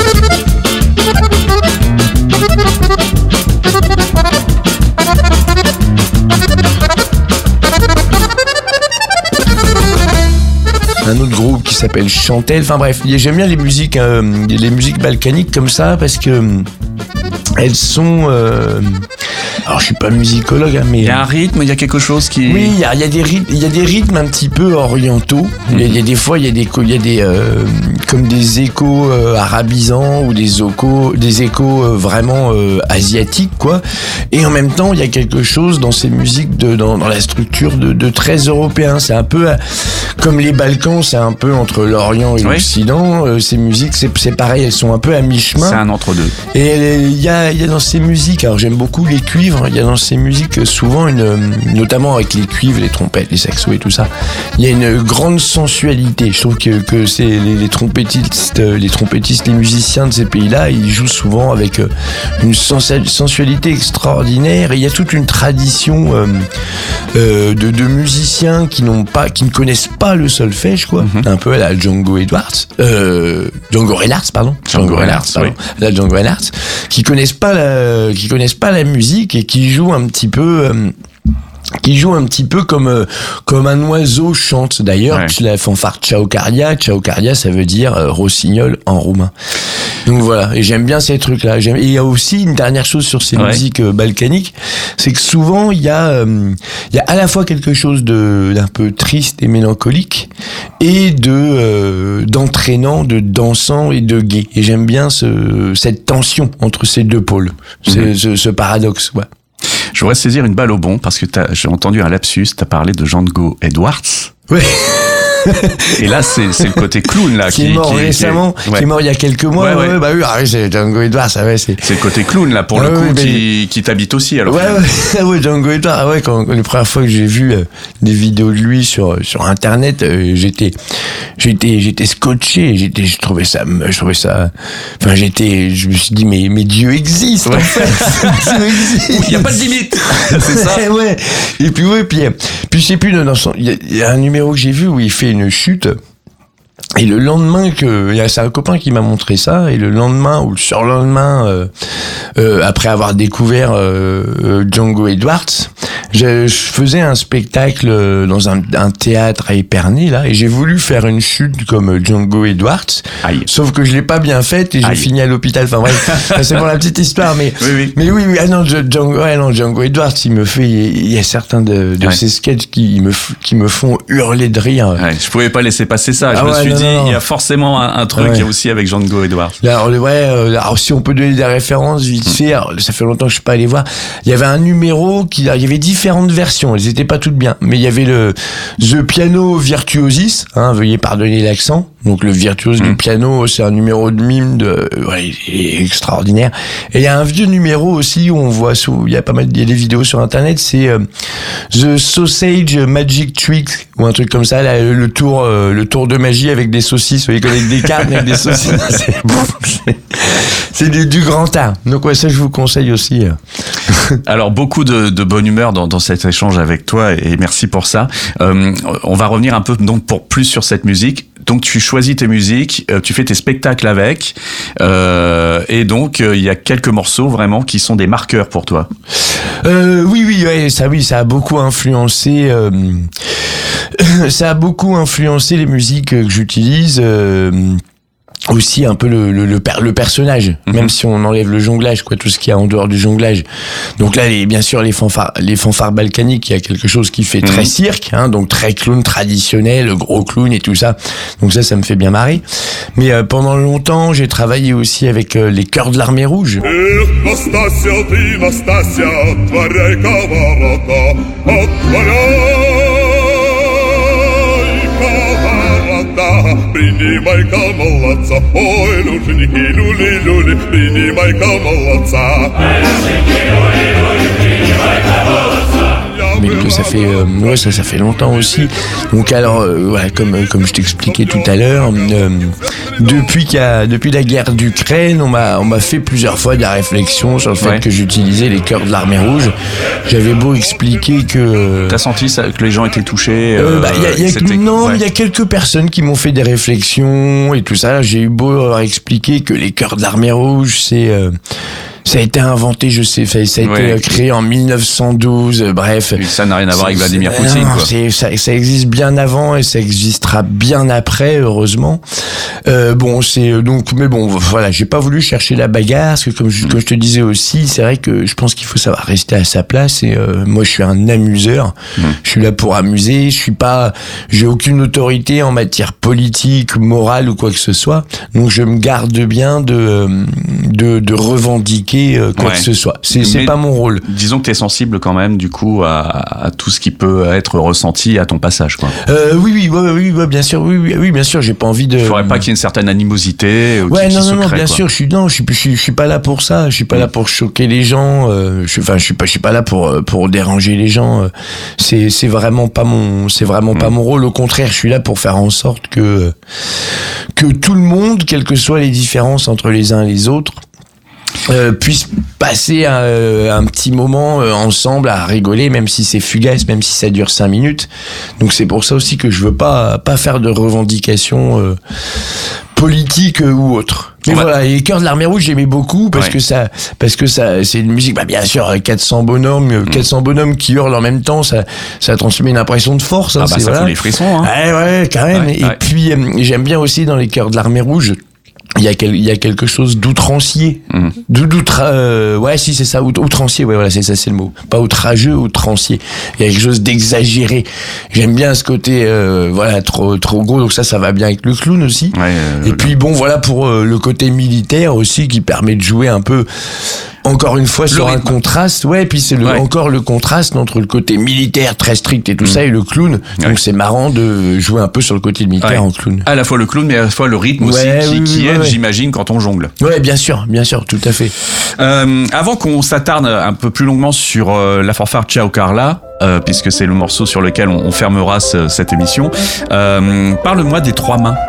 [SPEAKER 4] Un autre groupe qui s'appelle Chantel. Enfin bref, j'aime bien les musiques, euh, les musiques balkaniques comme ça parce que elles sont. Euh, alors je suis pas musicologue, hein, mais
[SPEAKER 3] il y a un rythme, il y a quelque chose qui.
[SPEAKER 4] Oui, il y a, il y a des rythmes, il y a des rythmes un petit peu orientaux. Mm-hmm. Il, y a, il y a des fois, il y a des, il y a des euh, comme des échos euh, arabisants ou des échos, des échos euh, vraiment euh, asiatiques, quoi. Et en même temps, il y a quelque chose dans ces musiques, de, dans, dans la structure de, de très européen. C'est un peu euh, comme les Balkans, c'est un peu entre l'Orient et oui. l'Occident. Euh, ces musiques, c'est, c'est pareil, elles sont un peu à mi-chemin.
[SPEAKER 3] C'est un entre-deux.
[SPEAKER 4] Et il y a, il y a dans ces musiques, alors j'aime beaucoup les cuivres. Il y a dans ces musiques souvent une, notamment avec les cuivres, les trompettes, les saxos et tout ça, il y a une grande sensualité. Je trouve que, que c'est les, les trompettistes, les trompettistes, les musiciens de ces pays-là, ils jouent souvent avec une sensualité extraordinaire. Et il y a toute une tradition euh, euh, de, de musiciens qui n'ont pas, qui ne connaissent pas le solfège, quoi. Mm-hmm. Un peu à la Django Edwards, euh, Django Reinhardt, pardon,
[SPEAKER 3] Django, Django Reinhardt,
[SPEAKER 4] pardon, oui. La Django Reinhardt, qui connaissent pas la, qui connaissent pas la musique et qui jouent un petit peu. Euh, qui joue un petit peu comme euh, comme un oiseau chante. D'ailleurs, ouais. La fanfare Ciaucardia, Ciaucardia, ça veut dire euh, rossignol en roumain. Donc voilà, et j'aime bien ces trucs-là. J'aime... Et il y a aussi une dernière chose sur ces ouais. musiques euh, balkaniques, c'est que souvent il y a euh, il y a à la fois quelque chose de d'un peu triste et mélancolique et de euh, d'entraînant, de dansant et de gai. Et j'aime bien ce cette tension entre ces deux pôles, mm-hmm. ce, ce paradoxe, ouais.
[SPEAKER 3] Je voudrais saisir une balle au bon parce que t'as, j'ai entendu un lapsus, t'as parlé de Django Edwards.
[SPEAKER 4] Oui.
[SPEAKER 3] Et là, c'est, c'est le côté clown, là.
[SPEAKER 4] Qui,
[SPEAKER 3] qui
[SPEAKER 4] est mort
[SPEAKER 3] qui,
[SPEAKER 4] récemment, qui est, ouais. qui est mort il y a quelques mois. Ouais, ouais. Ouais, bah oui, ah, c'est Django Edwards, ça, ouais, c'est.
[SPEAKER 3] C'est le côté clown, là, pour ah, le coup, ouais, qui, qui t'habite aussi, alors.
[SPEAKER 4] Ouais, ouais, ouais, Django Edwards, ah ouais, quand, quand la première fois que j'ai vu euh, des vidéos de lui sur, sur Internet, euh, j'étais, j'étais, j'étais scotché, j'étais, je trouvais ça, je trouvais ça, enfin, j'étais, je me suis dit, mais, mais Dieu existe, ouais. En fait. Dieu existe.
[SPEAKER 3] Il n'y a pas de limite. C'est ça.
[SPEAKER 4] Ouais. Et puis, ouais, puis, puis je sais plus, dans son, il y, y a un numéro que j'ai vu où il fait une chute. Et le lendemain que, c'est un copain qui m'a montré ça, et le lendemain ou le surlendemain, euh, euh, après avoir découvert euh, euh, Django Edwards, je, je faisais un spectacle dans un, un théâtre à Épernay là, et j'ai voulu faire une chute comme Django Edwards. Aïe. Sauf que je l'ai pas bien faite et j'ai Aïe. fini à l'hôpital. Enfin bref, c'est pour la petite histoire, mais
[SPEAKER 3] oui, oui.
[SPEAKER 4] mais oui, oui, ah non, Django, ouais, non, Django Edwards, il me fait, il y a certains de, de ouais. ces sketchs qui me qui me font hurler de rire.
[SPEAKER 3] Ouais, je pouvais pas laisser passer ça. Je ah me ouais, suis non, dit, non, non. il y a forcément un, un truc ouais. aussi avec Django Edwards.
[SPEAKER 4] Alors ouais, euh, alors si on peut donner des références vite mmh. fait, alors, ça fait longtemps que je suis pas allé voir. Il y avait un numéro qui, il y avait différentes versions. Elles étaient pas toutes bien, mais il y avait le The Piano Virtuosis, hein, veuillez pardonner l'accent, Donc le virtuose mmh. du piano, c'est un numéro de mime de, ouais, il est extraordinaire. Et il y a un vieux numéro aussi où on voit, sous, il y a pas mal, il y a des vidéos sur internet, c'est euh, The Sausage Magic Trick ou un truc comme ça, là, le tour, euh, le tour de magie avec des saucisses, vous voyez, avec des cartes avec des saucisses. c'est, c'est, c'est du, du grand art. Donc ouais, ça je vous conseille aussi.
[SPEAKER 3] Alors beaucoup de, de bonne humeur dans, dans cet échange avec toi et merci pour ça. Euh, on va revenir un peu donc pour plus sur cette musique. Donc tu choisis tes musiques, euh, tu fais tes spectacles avec, euh, et donc il euh, y a quelques morceaux vraiment qui sont des marqueurs pour toi.
[SPEAKER 4] Euh, oui, oui, ouais, ça, oui, ça a beaucoup influencé. Euh, ça a beaucoup influencé les musiques que j'utilise. Euh, aussi un peu le le le, per, le personnage, mm-hmm. même si on enlève le jonglage, quoi, tout ce qu'il y a en dehors du jonglage. Donc là, les, bien sûr, les fanfares, les fanfares balkaniques, il y a quelque chose qui fait très mm-hmm. cirque, hein, donc très clown traditionnel, gros clown et tout ça. Donc ça, ça me fait bien marrer. Mais euh, pendant longtemps, j'ai travaillé aussi avec euh, les Chœurs de l'Armée Rouge.
[SPEAKER 6] Принимай-ка, молодца, ой, лужники, люли-люли, принимай-ка, молодца.
[SPEAKER 4] Mais que ça fait, euh, ouais, ça, ça fait longtemps aussi. Donc alors, euh, voilà, comme comme je t'expliquais tout à l'heure, euh, depuis qu'il y a, depuis la guerre d'Ukraine, on m'a on m'a fait plusieurs fois de la réflexion sur le fait ouais. que j'utilisais les Chœurs de l'Armée Rouge. J'avais beau expliquer que.
[SPEAKER 3] T'as senti ça, que les gens étaient touchés
[SPEAKER 4] euh, bah, y a, y a, Non, ouais. il y a quelques personnes qui m'ont fait des réflexions et tout ça. J'ai eu beau leur expliquer que les Chœurs de l'Armée Rouge, c'est euh, ça a été inventé, je sais, ça a été ouais. créé en mille neuf cent douze, euh, bref.
[SPEAKER 3] Et ça n'a rien à voir avec Vladimir Poutine,
[SPEAKER 4] non,
[SPEAKER 3] quoi.
[SPEAKER 4] C'est, ça, ça existe bien avant et ça existera bien après, heureusement. Euh, bon, c'est donc, mais bon, voilà, j'ai pas voulu chercher la bagarre, parce que comme je, mmh. comme je te disais aussi, c'est vrai que je pense qu'il faut savoir rester à sa place. Et euh, moi, je suis un amuseur. Mmh. Je suis là pour amuser. Je suis pas, j'ai aucune autorité en matière politique, morale ou quoi que ce soit. Donc, je me garde bien de de, de revendiquer quoi ouais. que ce soit. C'est, c'est pas mon rôle.
[SPEAKER 3] Disons que t'es sensible quand même, du coup, à, à tout ce qui peut être ressenti à ton passage, quoi.
[SPEAKER 4] Euh, oui, oui, oui, oui, oui, bien sûr, oui, oui, oui, bien sûr. J'ai pas envie de.
[SPEAKER 3] Il faudrait pas qu'il y ait une certaine animosité.
[SPEAKER 4] Ouais,
[SPEAKER 3] qui,
[SPEAKER 4] non,
[SPEAKER 3] qui
[SPEAKER 4] non, non,
[SPEAKER 3] crée,
[SPEAKER 4] bien
[SPEAKER 3] quoi.
[SPEAKER 4] sûr. Je suis non, je suis, je suis, je suis pas là pour ça. Je suis pas mmh. là pour choquer les gens. Euh, je suis, enfin, je suis pas, je suis pas là pour pour déranger les gens. C'est, c'est vraiment pas mon, c'est vraiment mmh. pas mon rôle. Au contraire, je suis là pour faire en sorte que que tout le monde, quelles que soient les différences entre les uns et les autres, Euh, puisse passer un, un petit moment euh, ensemble à rigoler, même si c'est fugace, même si ça dure cinq minutes. Donc c'est pour ça aussi que je veux pas pas faire de revendications euh, politiques euh, ou autres. Mais ouais. voilà, et les Chœurs de l'Armée Rouge, j'aimais beaucoup parce ouais. que ça, parce que ça, c'est une musique, bah bien sûr, quatre cents bonhommes, mmh. quatre cents bonhommes qui hurlent en même temps, ça, ça transmet une impression de force. Hein,
[SPEAKER 3] ah bah
[SPEAKER 4] c'est,
[SPEAKER 3] ça
[SPEAKER 4] voilà.
[SPEAKER 3] fout les frissons. Hein.
[SPEAKER 4] Ouais, ouais, quand même. Ouais, et
[SPEAKER 3] ouais.
[SPEAKER 4] puis euh, j'aime bien aussi dans les Chœurs de l'Armée Rouge. Il y a quel, il y a quelque chose d'outrancier. Mmh. D'outra, euh, ouais, si, c'est ça, out, outrancier, ouais, voilà, c'est ça, c'est le mot. Pas outrageux, outrancier. Il y a quelque chose d'exagéré. J'aime bien ce côté, euh, voilà, trop, trop gros, donc ça, ça va bien avec le clown aussi. Ouais, euh, et puis, bon, voilà, pour euh, le côté militaire aussi, qui permet de jouer un peu, encore une fois, sur un contraste. Ouais, puis c'est le, ouais. encore le contraste entre le côté militaire très strict et tout mmh. ça et le clown. Donc ouais. c'est marrant de jouer un peu sur le côté militaire ouais. en clown.
[SPEAKER 3] À la fois le clown, mais à la fois le rythme aussi
[SPEAKER 4] ouais,
[SPEAKER 3] qui,
[SPEAKER 4] oui,
[SPEAKER 3] qui
[SPEAKER 4] oui,
[SPEAKER 3] aide,
[SPEAKER 4] ouais.
[SPEAKER 3] j'imagine, quand on jongle.
[SPEAKER 4] Ouais, bien sûr, bien sûr, tout à fait.
[SPEAKER 3] Euh, avant qu'on s'attarde un peu plus longuement sur euh, la fanfare Ciao Carla, euh, puisque c'est le morceau sur lequel on, on fermera ce, cette émission, euh, parle-moi des Trois Mains.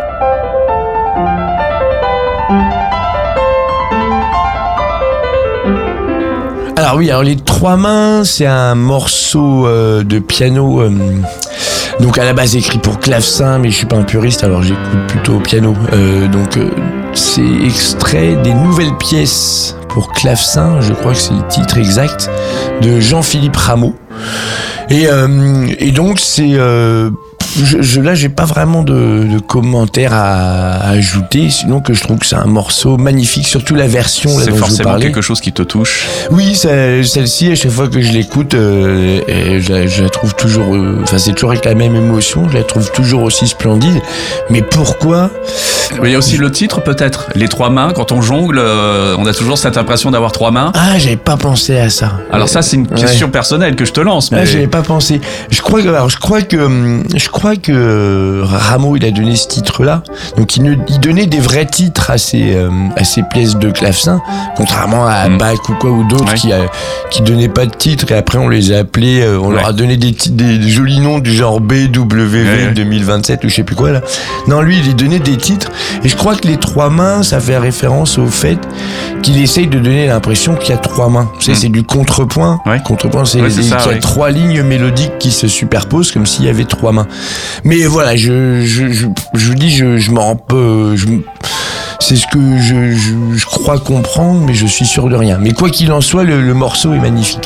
[SPEAKER 4] Alors oui, alors les Trois Mains, c'est un morceau euh, de piano, euh, donc à la base écrit pour clavecin, mais je suis pas un puriste, alors j'écoute plutôt au piano. Euh, donc euh, c'est extrait des nouvelles pièces pour clavecin, je crois que c'est le titre exact, de Jean-Philippe Rameau. Et, euh, et donc c'est euh, je, je, là j'ai pas vraiment de, de commentaires à, à ajouter, sinon que je trouve que c'est un morceau magnifique, surtout la version là,
[SPEAKER 3] c'est
[SPEAKER 4] dont
[SPEAKER 3] forcément
[SPEAKER 4] je vous parlais.
[SPEAKER 3] Quelque chose qui te touche.
[SPEAKER 4] Oui, ça, celle-ci à chaque fois que je l'écoute euh, je, la, je la trouve toujours enfin euh, c'est toujours avec la même émotion, je la trouve toujours aussi splendide. Mais pourquoi?
[SPEAKER 3] Il y a aussi le titre peut-être, les trois mains. Quand on jongle, euh, on a toujours cette impression d'avoir trois mains.
[SPEAKER 4] Ah, j'avais pas pensé à ça.
[SPEAKER 3] Alors ça c'est une question ouais. personnelle que je te lance, mais
[SPEAKER 4] ah, j'avais pas pensé. Je crois que alors je crois que je crois crois que Rameau, il a donné ce titre-là. Donc, il, ne, il donnait des vrais titres à ses, euh, à ses pièces de clavecin, contrairement à mmh. Bach ou quoi, ou d'autres ouais. qui, a, qui donnaient pas de titres et après on les a appelés, euh, on ouais. leur a donné des, des, des jolis noms du genre B W V ouais. deux mille vingt-sept ou je sais plus quoi là. Non, lui, il donnait des titres et je crois que les trois mains, ça fait référence au fait qu'il essaye de donner l'impression qu'il y a trois mains. Tu sais, mmh. c'est du contrepoint. Ouais. Contrepoint, c'est, ouais, c'est ça, qu'il y a ouais. trois lignes mélodiques qui se superposent comme s'il y avait trois mains. Mais voilà, je, je, je, je vous dis, je, je m'en rends peu, je, c'est ce que je, je, je crois comprendre, mais je suis sûr de rien. Mais quoi qu'il en soit, le, le morceau est magnifique.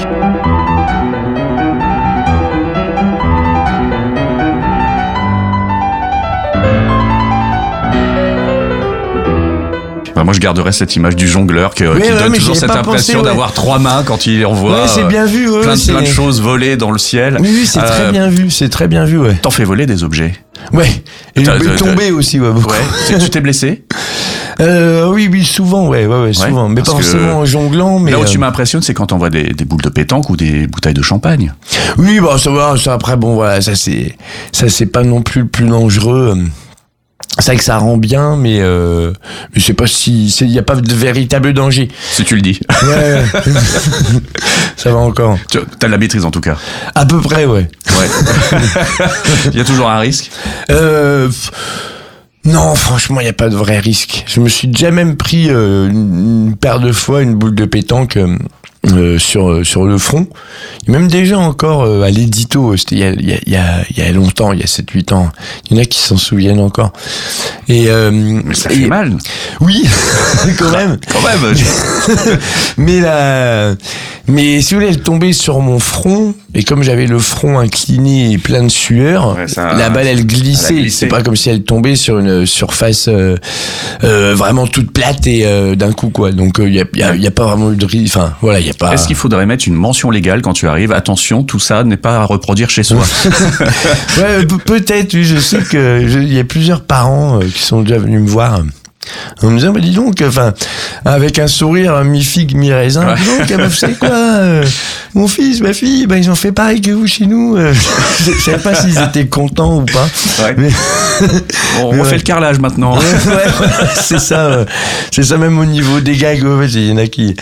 [SPEAKER 3] Bah moi je garderais cette image du jongleur que,
[SPEAKER 4] ouais,
[SPEAKER 3] qui
[SPEAKER 4] ouais,
[SPEAKER 3] donne toujours cette
[SPEAKER 4] pensé,
[SPEAKER 3] impression
[SPEAKER 4] ouais.
[SPEAKER 3] d'avoir trois mains quand il envoie
[SPEAKER 4] ouais, c'est bien vu, ouais,
[SPEAKER 3] plein, de,
[SPEAKER 4] c'est...
[SPEAKER 3] plein de choses voler dans le ciel.
[SPEAKER 4] Oui, oui c'est euh, très bien vu, c'est très bien vu, ouais.
[SPEAKER 3] T'en fais voler des objets?
[SPEAKER 4] Ouais, et je tomber aussi, ouais, beaucoup.
[SPEAKER 3] Ouais. Tu t'es blessé?
[SPEAKER 4] Euh, oui, oui, souvent, ouais, ouais, ouais souvent. Ouais, mais pas forcément en jonglant, mais.
[SPEAKER 3] Là où
[SPEAKER 4] euh...
[SPEAKER 3] tu m'impressionnes, c'est quand on voit des, des boules de pétanque ou des bouteilles de champagne.
[SPEAKER 4] Oui, bah, ça va, ça, après, bon, voilà, ça, c'est, ça, c'est pas non plus le plus dangereux. C'est vrai que ça rend bien, mais euh, je sais pas si il y a pas de véritable danger.
[SPEAKER 3] Si tu le dis.
[SPEAKER 4] Ouais, ouais. Ça va encore.
[SPEAKER 3] Tu as de la maîtrise en tout cas.
[SPEAKER 4] À peu près, ouais.
[SPEAKER 3] Ouais. Il y a toujours un risque.
[SPEAKER 4] Euh, non, franchement, il y a pas de vrai risque. Je me suis déjà même pris euh, une, une paire de fois une boule de pétanque. Euh, Euh, sur sur le front, et même déjà encore euh, à l'édito, c'était il y a il y a il y a, il y a longtemps, il y a sept huit ans. Il y en a qui s'en souviennent encore. Et euh,
[SPEAKER 3] mais ça fait
[SPEAKER 4] et,
[SPEAKER 3] mal.
[SPEAKER 4] Oui, quand même.
[SPEAKER 3] Quand même.
[SPEAKER 4] mais la mais si vous voulez, elle tombait sur mon front et comme j'avais le front incliné et plein de sueur, ouais, ça, la balle elle glissait. Elle c'est pas comme si elle tombait sur une surface euh, euh, vraiment toute plate et euh, d'un coup quoi. Donc il euh, y a il y a, y a pas vraiment eu de risque. Enfin voilà, il y a pas.
[SPEAKER 3] Est-ce qu'il faudrait mettre une mention légale quand tu arrives? Attention, tout ça n'est pas à reproduire chez soi.
[SPEAKER 4] Ouais, pe- peut-être. Oui, je sais que il y a plusieurs parents euh, qui sont déjà venus me voir. En me disant, bah dis donc, enfin, avec un sourire mi-figue, mi-raisin, ouais. Dis donc, bah, vous savez quoi, euh, mon fils, ma fille, bah, ils ont fait pareil que vous chez nous. Euh, je, je savais pas s'ils étaient contents ou pas. Ouais. Mais,
[SPEAKER 3] bon, on refait ouais. le carrelage maintenant.
[SPEAKER 4] Ouais, ouais, ouais, c'est ça. Euh, c'est ça même au niveau des gags. Ouais, il y en a qui...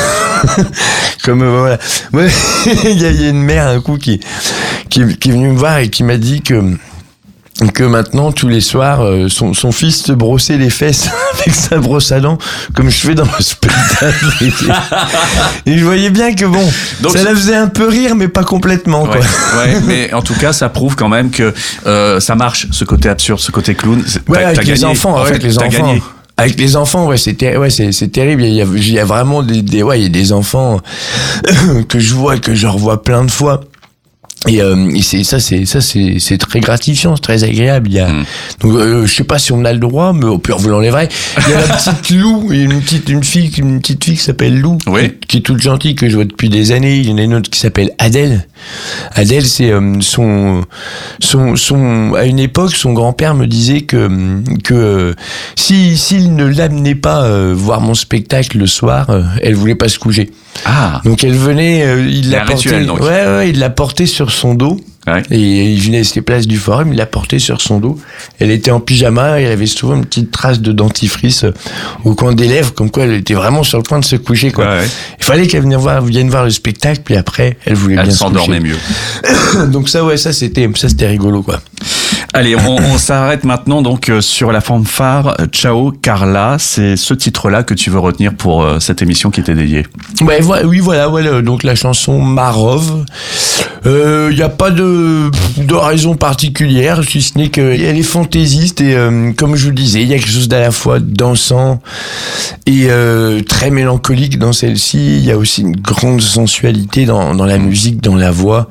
[SPEAKER 4] Comme euh, voilà. Ouais, il y, y a une mère un coup qui, qui, qui est venue me voir et qui m'a dit que... que maintenant tous les soirs euh, son, son fils se brossait les fesses avec sa brosse à dents comme je fais dans le spectacle et je voyais bien que bon donc, ça la faisait un peu rire mais pas complètement quoi.
[SPEAKER 3] Ouais, ouais, mais en tout cas ça prouve quand même que euh, ça marche ce côté absurde, ce côté clown.
[SPEAKER 4] Ouais,
[SPEAKER 3] t'as,
[SPEAKER 4] avec
[SPEAKER 3] t'as
[SPEAKER 4] les
[SPEAKER 3] gagné.
[SPEAKER 4] enfants,
[SPEAKER 3] en
[SPEAKER 4] ouais,
[SPEAKER 3] fait,
[SPEAKER 4] avec les enfants.
[SPEAKER 3] Gagné.
[SPEAKER 4] Avec les enfants, ouais, c'est ter- ouais, c'est, c'est terrible. Il y a, il y a vraiment des, des, ouais, il y a des enfants que je vois, que je revois plein de fois. Et, euh, et c'est ça, c'est ça, c'est c'est très gratifiant, c'est très agréable. Il y a mmh. donc euh, je sais pas si on a le droit, mais au pire vous l'enlèverez. Il y a la petite Lou, et une petite une fille, une petite fille qui s'appelle Lou,
[SPEAKER 3] oui.
[SPEAKER 4] qui, qui est toute gentille que je vois depuis des années. Il y en a une autre qui s'appelle Adèle. Adèle, c'est euh, son son son à une époque, son grand-père me disait que que euh, si s'il ne l'amenait pas euh, voir mon spectacle le soir, euh, elle voulait pas se coucher.
[SPEAKER 3] Ah.
[SPEAKER 4] Donc elle venait, euh, il l'a porté.
[SPEAKER 3] Rituel, donc.
[SPEAKER 4] Ouais, ouais, il l'a porté sur son dos. Ouais. Et il venait à cette place du forum, il l'a portée sur son dos. Elle était en pyjama, et elle avait souvent une petite trace de dentifrice au coin des lèvres, comme quoi elle était vraiment sur le point de se coucher, quoi. Ouais, ouais. Il fallait qu'elle vienne voir, vienne voir le spectacle, puis après, elle voulait elle bien se coucher. Elle s'endormait
[SPEAKER 3] mieux.
[SPEAKER 4] Donc ça, ouais, ça c'était, ça c'était rigolo, quoi.
[SPEAKER 3] Allez, on, on s'arrête maintenant donc sur la fanfare Ciao Carla. C'est ce titre-là que tu veux retenir pour euh, cette émission qui était dédiée.
[SPEAKER 4] Ouais, oui, voilà, voilà. Donc la chanson Marov. Il euh, y a pas de, de raison particulière, si ce n'est qu'elle est fantaisiste et euh, comme je vous le disais, il y a quelque chose d'à la fois dansant et euh, très mélancolique dans celle-ci. Il y a aussi une grande sensualité dans, dans la musique, dans la voix.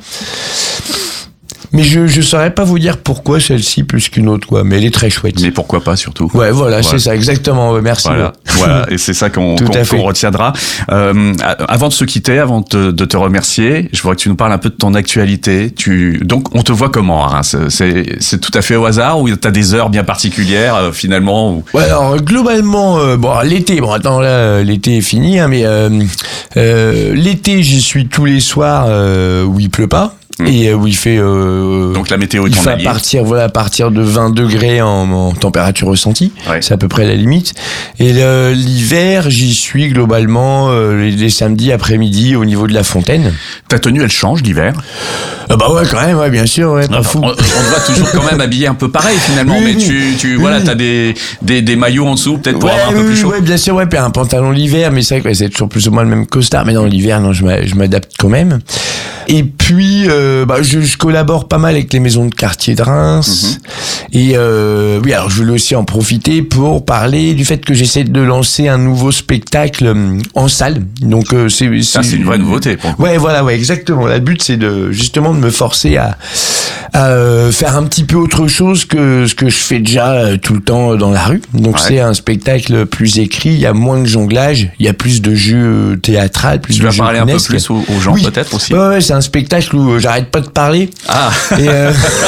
[SPEAKER 4] Mais je je saurais pas vous dire pourquoi celle-ci plus qu'une autre, quoi. Mais elle est très chouette.
[SPEAKER 3] Mais pourquoi pas surtout.
[SPEAKER 4] Ouais, voilà, ouais. C'est ça, exactement. Ouais, merci.
[SPEAKER 3] Voilà,
[SPEAKER 4] ouais.
[SPEAKER 3] Voilà, et c'est ça qu'on, qu'on, qu'on retiendra. Euh, avant de se quitter, avant de te, de te remercier, je voudrais que tu nous parles un peu de ton actualité. Tu donc on te voit comment, hein, c'est, c'est c'est tout à fait au hasard ou t'as des heures bien particulières euh, finalement ou...
[SPEAKER 4] Ouais, alors globalement, euh, bon l'été, bon attends là, l'été est fini, hein, mais euh, euh, l'été j'y suis tous les soirs euh, où il pleut pas. Mmh. Et euh, où il fait... Euh,
[SPEAKER 3] Donc la météo est
[SPEAKER 4] il
[SPEAKER 3] ton
[SPEAKER 4] fait à
[SPEAKER 3] allié.
[SPEAKER 4] partir, voilà, à partir de vingt degrés en, en température ressentie.
[SPEAKER 3] Ouais.
[SPEAKER 4] C'est à peu près la limite. Et le, l'hiver, j'y suis globalement euh, les, les samedis après-midi au niveau de la fontaine.
[SPEAKER 3] Ta tenue, elle change l'hiver.
[SPEAKER 4] Ah bah ouais, quand même, ouais, bien sûr, ouais, pas
[SPEAKER 3] On,
[SPEAKER 4] fou.
[SPEAKER 3] on te voit toujours quand même habillé un peu pareil finalement,
[SPEAKER 4] Oui,
[SPEAKER 3] mais
[SPEAKER 4] oui.
[SPEAKER 3] tu, tu
[SPEAKER 4] Oui.
[SPEAKER 3] voilà, t'as des, des, des maillots en dessous peut-être pour
[SPEAKER 4] Ouais,
[SPEAKER 3] avoir un peu
[SPEAKER 4] oui,
[SPEAKER 3] plus chaud.
[SPEAKER 4] ouais, bien sûr, ouais, puis un pantalon l'hiver, mais c'est vrai que ouais, c'est toujours plus ou moins le même costard. Mais dans l'hiver, non, je m'a- je m'adapte quand même. Et puis, euh, bah, je, je collabore pas mal avec les maisons de quartier de Reims. Mm-hmm. Et euh, oui, alors je voulais aussi en profiter pour parler du fait que j'essaie de lancer un nouveau spectacle euh, en salle. Donc euh, c'est, c'est
[SPEAKER 3] Ça, c'est une vraie nouveauté. Pour le coup.
[SPEAKER 4] Ouais, voilà, ouais, exactement. Le but, c'est de justement de me forcer à, à euh, faire un petit peu autre chose que ce que je fais déjà euh, tout le temps dans la rue. Donc
[SPEAKER 3] Ouais.
[SPEAKER 4] c'est un spectacle plus écrit. Il y a moins de jonglage, il y a plus de jeux théâtral, plus
[SPEAKER 3] Tu
[SPEAKER 4] de
[SPEAKER 3] vas
[SPEAKER 4] jeux
[SPEAKER 3] parler un peu
[SPEAKER 4] clownesques.
[SPEAKER 3] plus aux, aux gens
[SPEAKER 4] Oui.
[SPEAKER 3] peut-être aussi.
[SPEAKER 4] Ouais, ouais, c'est un spectacle où euh, j'arrête pas de parler.
[SPEAKER 3] Ah,
[SPEAKER 4] Et euh,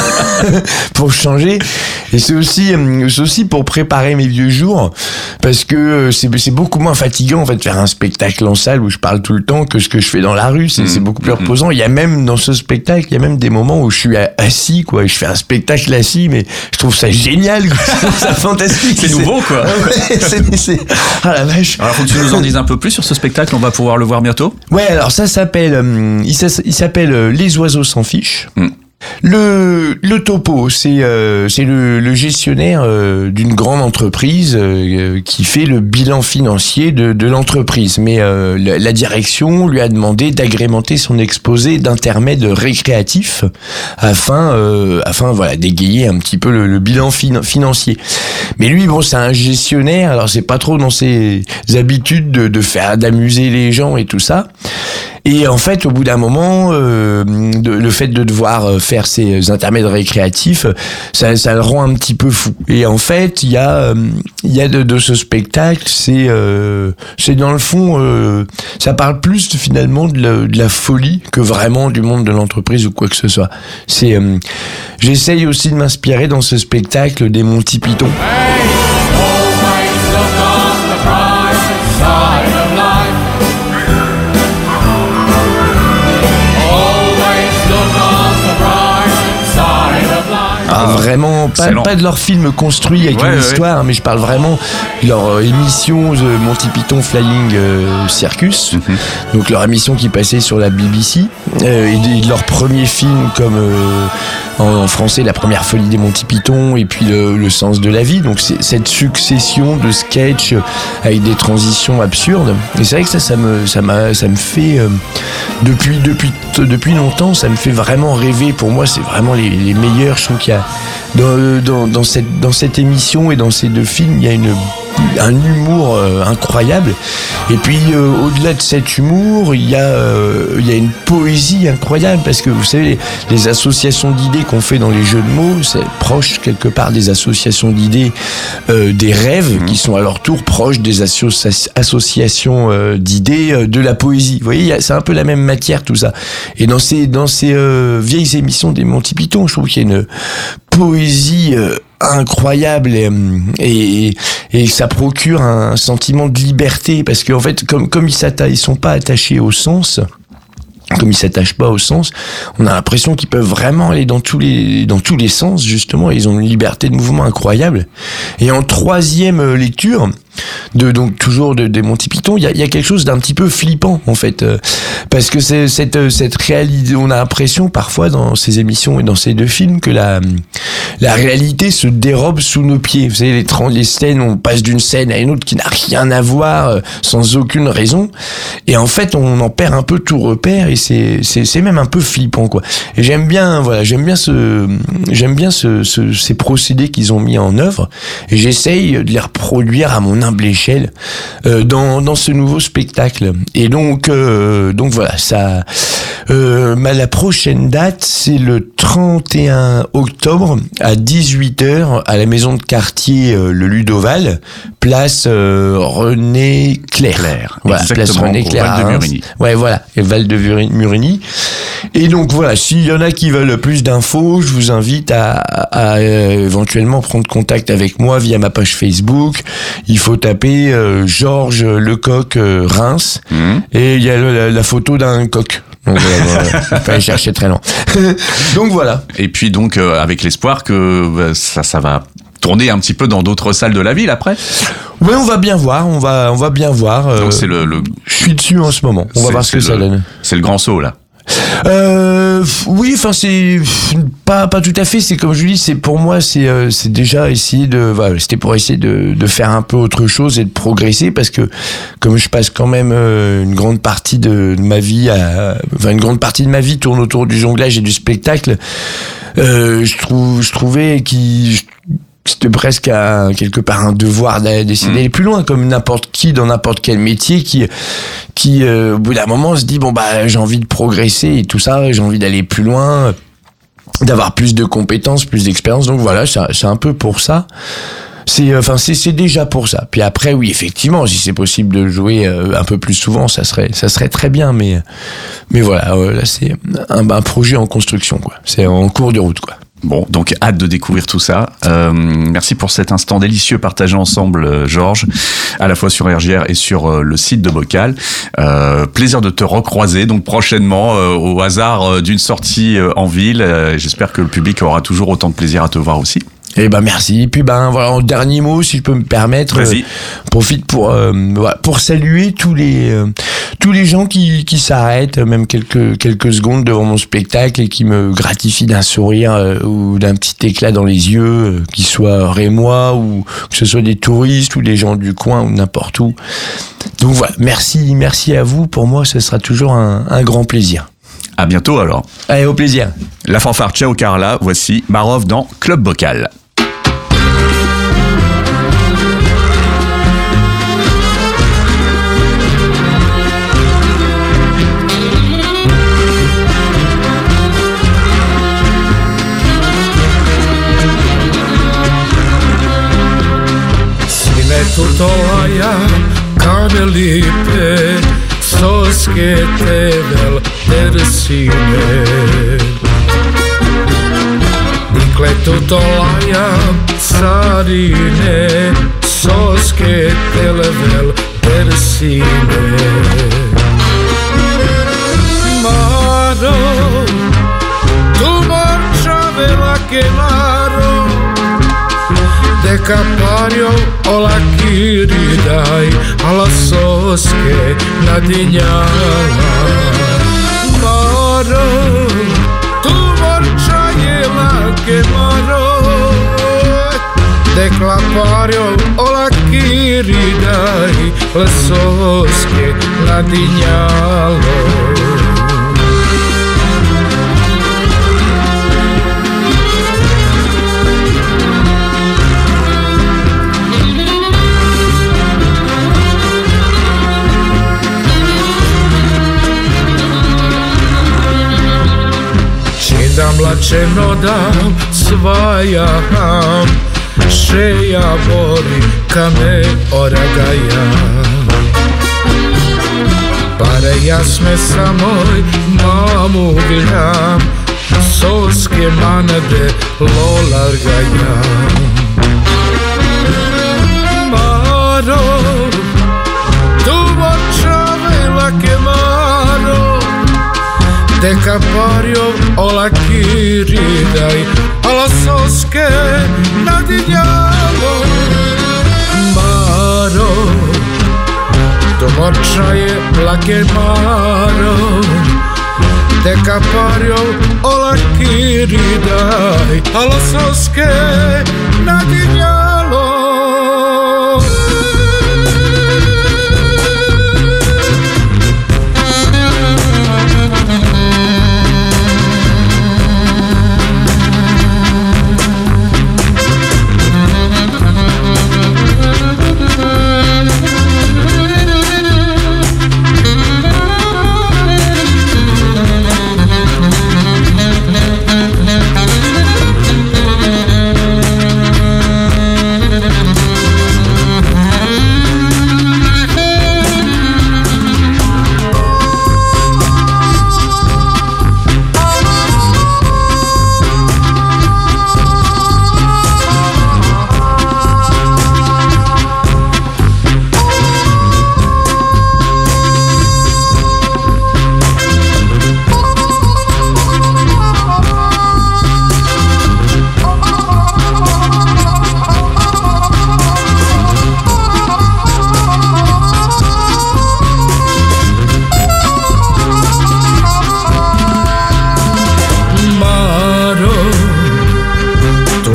[SPEAKER 4] pour changer. Et c'est aussi, euh, c'est aussi pour préparer mes vieux jours, parce que euh, c'est, c'est beaucoup moins fatigant en fait de faire un spectacle en salle où je parle tout le temps que ce que je fais dans la rue. C'est,
[SPEAKER 3] Mmh.
[SPEAKER 4] c'est beaucoup plus reposant. Il y a même dans ce spectacle, il y a même des moments où je suis assis, quoi. Et je fais un spectacle assis, mais je trouve ça génial, quoi. Je trouve ça fantastique.
[SPEAKER 3] c'est nouveau quoi.
[SPEAKER 4] Ah ouais, c'est, c'est... Ah la vache.
[SPEAKER 3] Alors faut que tu nous en dises un peu plus sur ce spectacle, on va pouvoir le voir bientôt.
[SPEAKER 4] Ouais, alors ça s'appelle, euh, il, s'as- il s'appelle euh, Les oiseaux s'en fichent.
[SPEAKER 3] Mm.
[SPEAKER 4] Le, le topo, c'est euh, c'est le, le gestionnaire euh, d'une grande entreprise euh, qui fait le bilan financier de, de l'entreprise. Mais euh, la, la direction lui a demandé d'agrémenter son exposé d'intermèdes récréatifs afin, euh, afin voilà, d'égayer un petit peu le, le bilan fin- financier. Mais lui, bon, c'est un gestionnaire, alors c'est pas trop dans ses habitudes de, de faire d'amuser les gens et tout ça. Et en fait, au bout d'un moment, euh, de, le fait de devoir euh, faire ces intermèdes récréatifs, ça, ça le rend un petit peu fou. Et en fait, il y a, euh, il y a de, de ce spectacle, c'est, euh, c'est dans le fond, euh, ça parle plus finalement de la, de la folie que vraiment du monde de l'entreprise ou quoi que ce soit. C'est, euh, j'essaye aussi de m'inspirer dans ce spectacle des Monty Python.
[SPEAKER 3] Ah,
[SPEAKER 4] Vraiment, pas,
[SPEAKER 3] excellent.
[SPEAKER 4] pas de leur film construit avec
[SPEAKER 3] Ouais,
[SPEAKER 4] une
[SPEAKER 3] ouais,
[SPEAKER 4] histoire, mais je parle vraiment de leur euh, émission The Monty Python Flying euh, Circus,
[SPEAKER 3] Mm-hmm.
[SPEAKER 4] donc leur émission qui passait sur la B B C, euh, et de, de leur premier film comme euh, en, en français La première folie des Monty Python, et puis le, le sens de la vie. Donc c'est cette succession de sketchs avec des transitions absurdes. Et c'est vrai que ça, ça me, ça m'a, ça me fait euh, depuis, depuis, depuis longtemps, ça me fait vraiment rêver. Pour moi, c'est vraiment les, les meilleurs. Je trouve qu'il y a dans, dans, dans cette, dans cette émission et dans ces deux films, il y a une un humour euh, incroyable. Et puis euh, au-delà de cet humour, il y a euh, il y a une poésie incroyable, parce que vous savez, les, les associations d'idées qu'on fait dans les jeux de mots, c'est proche quelque part des associations d'idées euh, des rêves, mmh. qui sont à leur tour proches des associa- associations euh, d'idées euh, de la poésie. Vous voyez, il y a, c'est un peu la même matière tout ça. Et dans ces dans ces euh, vieilles émissions des Monty Python, je trouve qu'il y a une poésie euh, incroyable, et, et, et ça procure un sentiment de liberté, parce qu'en fait, comme, comme ils s'attachent, ils sont pas attachés au sens, comme ils s'attachent pas au sens, on a l'impression qu'ils peuvent vraiment aller dans tous les, dans tous les sens, justement, et ils ont une liberté de mouvement incroyable. Et en troisième lecture, de donc toujours de des Monty Python, il y a, y a quelque chose d'un petit peu flippant en fait, euh, parce que c'est cette cette réalité, on a l'impression parfois dans ces émissions et dans ces deux films que la la réalité se dérobe sous nos pieds. Vous savez, les trans, les scènes, on passe d'une scène à une autre qui n'a rien à voir, euh, sans aucune raison, et en fait on en perd un peu tout repère, et c'est c'est c'est même un peu flippant, quoi. Et j'aime bien, voilà, j'aime bien ce j'aime bien ce, ce ces procédés qu'ils ont mis en œuvre, et j'essaye de les reproduire à mon humble échelle euh, dans dans ce nouveau spectacle. Et donc euh, donc voilà, ça euh, ma, la prochaine date, c'est le trente et un octobre à dix-huit heures à la maison de quartier euh, le Ludoval, place euh, René Clair.
[SPEAKER 3] Clair,
[SPEAKER 4] Voilà, place
[SPEAKER 3] exactement,
[SPEAKER 4] René
[SPEAKER 3] au
[SPEAKER 4] Clair.
[SPEAKER 3] Val de
[SPEAKER 4] à Reims.
[SPEAKER 3] Murigny.
[SPEAKER 4] Ouais, voilà, et Val de Murigny. Et donc voilà, s'il y en a qui veulent plus d'infos, je vous invite à, à, à euh, éventuellement prendre contact avec moi via ma page Facebook. Il faut taper euh, Georges Lecoq euh, Reims,
[SPEAKER 3] Mmh.
[SPEAKER 4] et il y a le- la, la photo d'un coq. Donc, euh, il fallait chercher très loin. Donc voilà.
[SPEAKER 3] Et puis donc euh, avec l'espoir que euh, ça, ça va tourner un petit peu dans d'autres salles de la ville après.
[SPEAKER 4] Oui, on va bien voir, on va, on va bien voir. Euh,
[SPEAKER 3] Donc c'est le, le...
[SPEAKER 4] Je suis dessus en ce moment. On va
[SPEAKER 3] c'est,
[SPEAKER 4] voir ce que
[SPEAKER 3] le,
[SPEAKER 4] ça donne.
[SPEAKER 3] C'est le grand saut là.
[SPEAKER 4] Euh, oui, enfin c'est pas pas tout à fait. C'est comme je dis, c'est pour moi, c'est euh, c'est déjà essayer de, voilà, c'était pour essayer de de faire un peu autre chose et de progresser parce que comme je passe quand même euh, une grande partie de, de ma vie, à, enfin une grande partie de ma vie tourne autour du jonglage et du spectacle. Euh, je trouve, je trouvais qu'il c'était presque à, quelque part un devoir d'essayer d'aller plus loin, comme n'importe qui dans n'importe quel métier qui, qui euh, au bout d'un moment se dit bon bah j'ai envie de progresser et tout ça, j'ai envie d'aller plus loin, d'avoir plus de compétences, plus d'expérience. Donc voilà, c'est, c'est un peu pour ça. C'est enfin c'est c'est déjà pour ça. Puis après oui effectivement si c'est possible de jouer euh, un peu plus souvent ça serait ça serait très bien mais mais voilà euh, là c'est un, un projet en construction quoi. C'est en cours de route quoi.
[SPEAKER 3] Bon, donc hâte de découvrir tout ça. Euh, merci pour cet instant délicieux partagé ensemble, euh, Georges, à la fois sur R J R et sur euh, le site de Bocal. Euh, plaisir de te recroiser donc prochainement euh, au hasard euh, d'une sortie euh, en ville. Euh, j'espère que le public aura toujours autant de plaisir à te voir aussi.
[SPEAKER 4] Eh ben merci. Et puis ben voilà, en dernier mot, si je peux me permettre,
[SPEAKER 3] Vas-y.
[SPEAKER 4] Euh, profite pour euh, voilà, pour saluer tous les euh, tous les gens qui qui s'arrêtent même quelques quelques secondes devant mon spectacle et qui me gratifient d'un sourire euh, ou d'un petit éclat dans les yeux, euh, qu'ils soient rémois ou que ce soit des touristes ou des gens du coin ou n'importe où. Donc voilà, merci merci à vous. Pour moi, ce sera toujours un, un grand plaisir.
[SPEAKER 3] À bientôt alors.
[SPEAKER 4] Allez, au plaisir.
[SPEAKER 3] La fanfare Ciao Carla, voici Marov dans Club Bocal.
[SPEAKER 5] Tutto aia canelipe soschete del tersine Nikle tutto aia sarine soschete del tersine Maro tu marciavela che maro De capario o la kiridai alla soske na dinjala Maro, tu morčajela che maro De capario o la kiridai alla soske na dinjalo Da mlačeno dam svajam Šeja bori kame oragaja Pare jasme samoj mamu gledam Soske manade lolargaja Maro Tu vočavela ke maro De capario o la kiridai alla soske na dinjalo Maro to morčaje plake maro De capario o la kiridai alla soske na dinjalo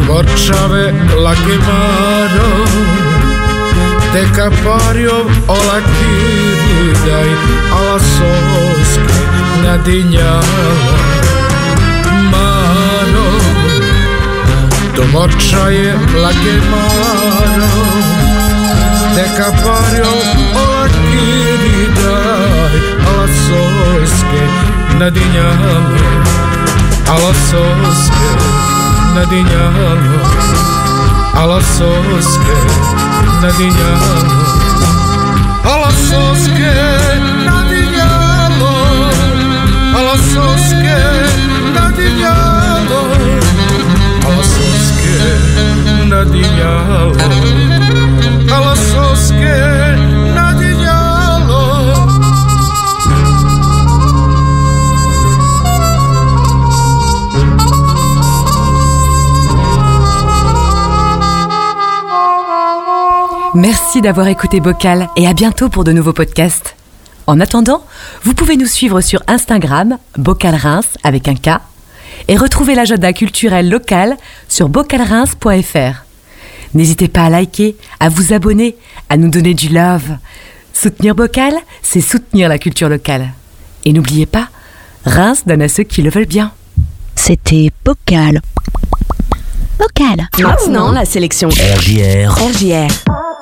[SPEAKER 5] Borciave la quemaron, te capario o la kiridaj, a la soske nadinjala. Maro, domočaje la quemaron, te capario o la kiridaj, a la soske nadinjala. A la soske nadinjalo, a la soske nadinjalo, a la soske nadinjalo, a la soske nadinjalo, a la soske nadinjalo, a la soske nadinjalo.
[SPEAKER 2] Merci d'avoir écouté Bocal et à bientôt pour de nouveaux podcasts. En attendant, vous pouvez nous suivre sur Instagram, Bocal Reims avec un K, et retrouver l'agenda culturel local sur bocal reims point f r. N'hésitez pas à liker, à vous abonner, à nous donner du love. Soutenir Bocal, c'est soutenir la culture locale. Et n'oubliez pas, Reims donne à ceux qui le veulent bien.
[SPEAKER 7] C'était Bocal. Bocal.
[SPEAKER 1] Maintenant, la sélection
[SPEAKER 8] R J R.
[SPEAKER 1] R J R.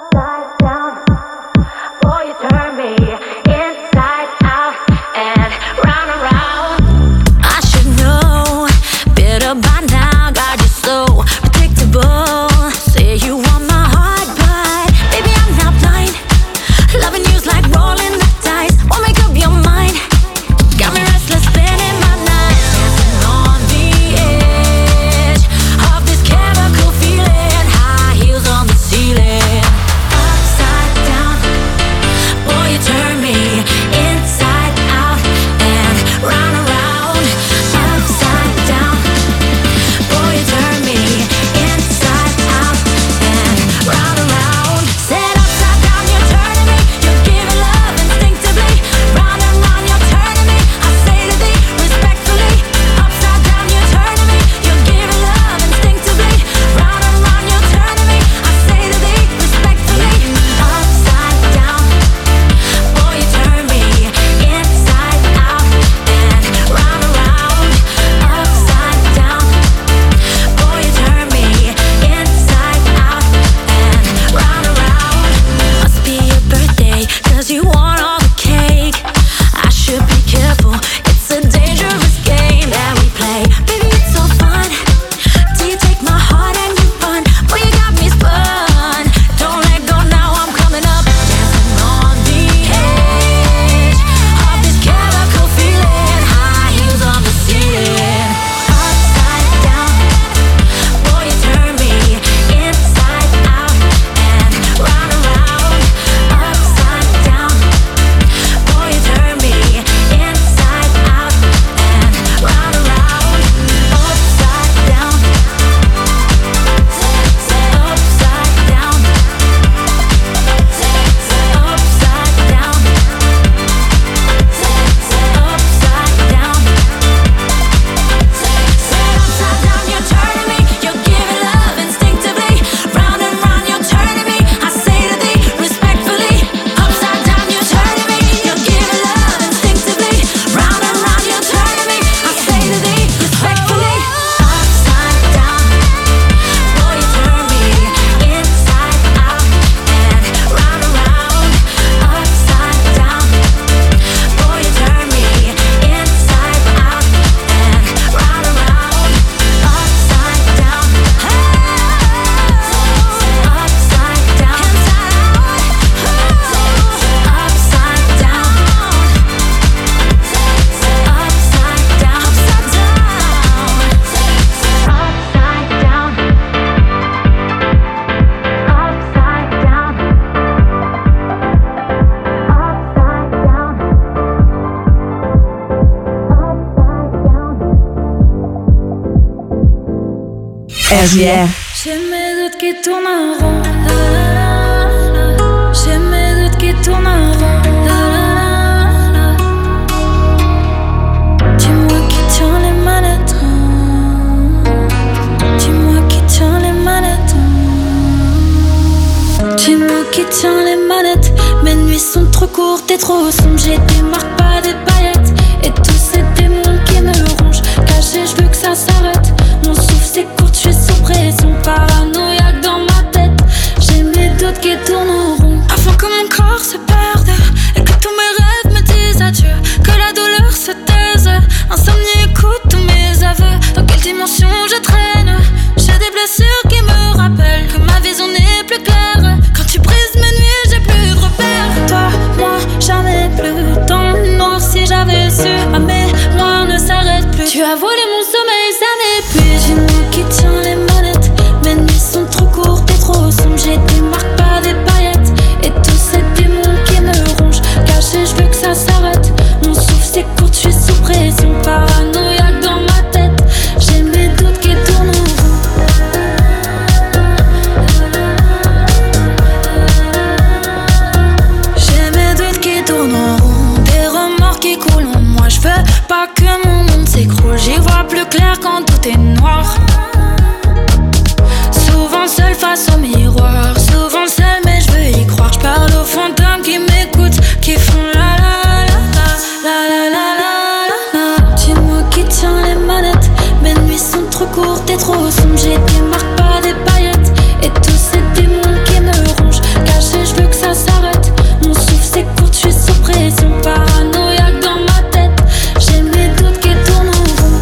[SPEAKER 1] R J R.
[SPEAKER 9] J'ai mes doutes qui tournent en rond. J'ai mes doutes qui tournent en rond. Dis-moi qui tient les manettes. Dis-moi qui tient les tient les manettes. Mes nuits sont trop courtes et trop sombres. J'ai des marques, pas des paillettes. Et tous ces démons qui me rongent. Caché, je veux que ça s'arrête. Mon souffle s'écourte, je suis sous pression. Paranoïaque dans ma tête. J'ai mes doutes qui tournent en rond. Avant que mon corps se perde et que tous mes rêves me disent adieu. Que la douleur se taise. Insomnie écoute tous mes aveux. Dans quelle dimension je traîne? J'ai des blessures qui me rappellent que ma vision n'est plus claire. Quand tu brises mes nuits, j'ai plus de repères. Toi, moi, jamais plus dans le noir. Si j'avais su, ma mémoire ne s'arrête plus. Tu as volé mon sommeil, ça m'épuise. J'ai nous qui tient les manettes. Mes nuits sont trop courtes et trop sombres. J'ai des marques, pas des paillettes. Et tous ces démons qui me rongent. Caché, je veux que ça s'arrête. Mon souffle s'écourte, je suis sous pression. Paranoïaque dans ma tête. J'ai mes doutes qui tournent en rond. J'ai mes doutes qui tournent en rond. Des remords qui coulent en moi. Je veux pas que mon monde s'écroule. J'y vois plus clair quand tout est noir. Souvent seul face au miroir. Souvent seul mais je veux y croire. Je parle aux fantômes qui m'écoutent. Qui font la la la la la la la la. Dis-moi qui tient les manettes. Mes nuits sont trop courtes et trop sombres. J'ai des marques, pas des paillettes. Et tous ces démons qui me rongent. Caché, je veux que ça s'arrête. Mon souffle s'écourte, je suis sous pression. Paranoïaque dans ma tête. J'ai mes doutes qui tournent en rond.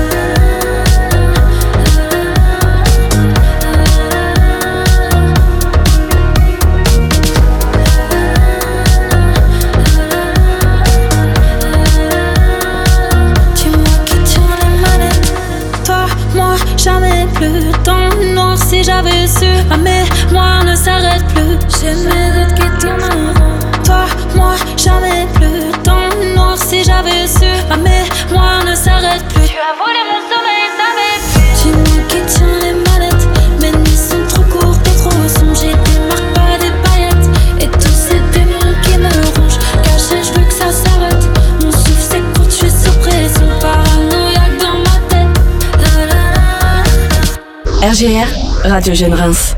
[SPEAKER 9] Dis-moi qui tient les manettes. Toi, moi, jamais plus dans le noir. Si j'avais su, ma mémoire ne s'arrête plus. J'ai mes doutes qui tournent en rond. Toi, moi, jamais plus dans le noir. Si j'avais su, ma mémoire ne s'arrête plus. Tu as volé mon sommeil, ça m'épuise. Dis-moi qui tient les manettes. Mes nuits sont trop courtes et trop sombres. J'ai des marques, pas des paillettes. Et tous ces démons qui me rongent. Caché, je veux que ça s'arrête. Mon souffle s'écourte, je suis sous pression. Paranoïaque dans ma tête. La, la, la.
[SPEAKER 1] R G R, Radio Jeune Reims.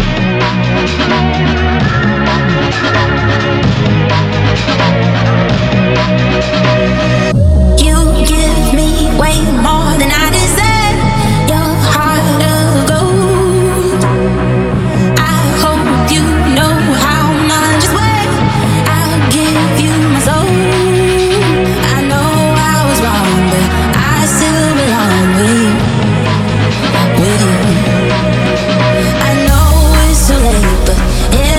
[SPEAKER 8] You give me way more than I deserve. Your heart of gold. I hope you know how much it's worth. I'll give you my soul. I know I was wrong, but I still belong with you, with you. I know it's too late, but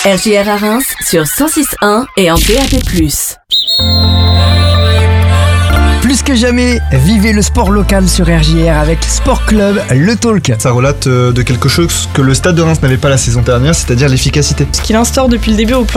[SPEAKER 1] R J R à Reims sur cent six virgule un et en D A B plus.
[SPEAKER 10] Plus que jamais, vivez le sport local sur R J R avec Sport Club, le talk.
[SPEAKER 11] Ça relate de quelque chose que le Stade de Reims n'avait pas la saison dernière, c'est-à-dire l'efficacité.
[SPEAKER 12] Ce qu'il instaure depuis le début au plan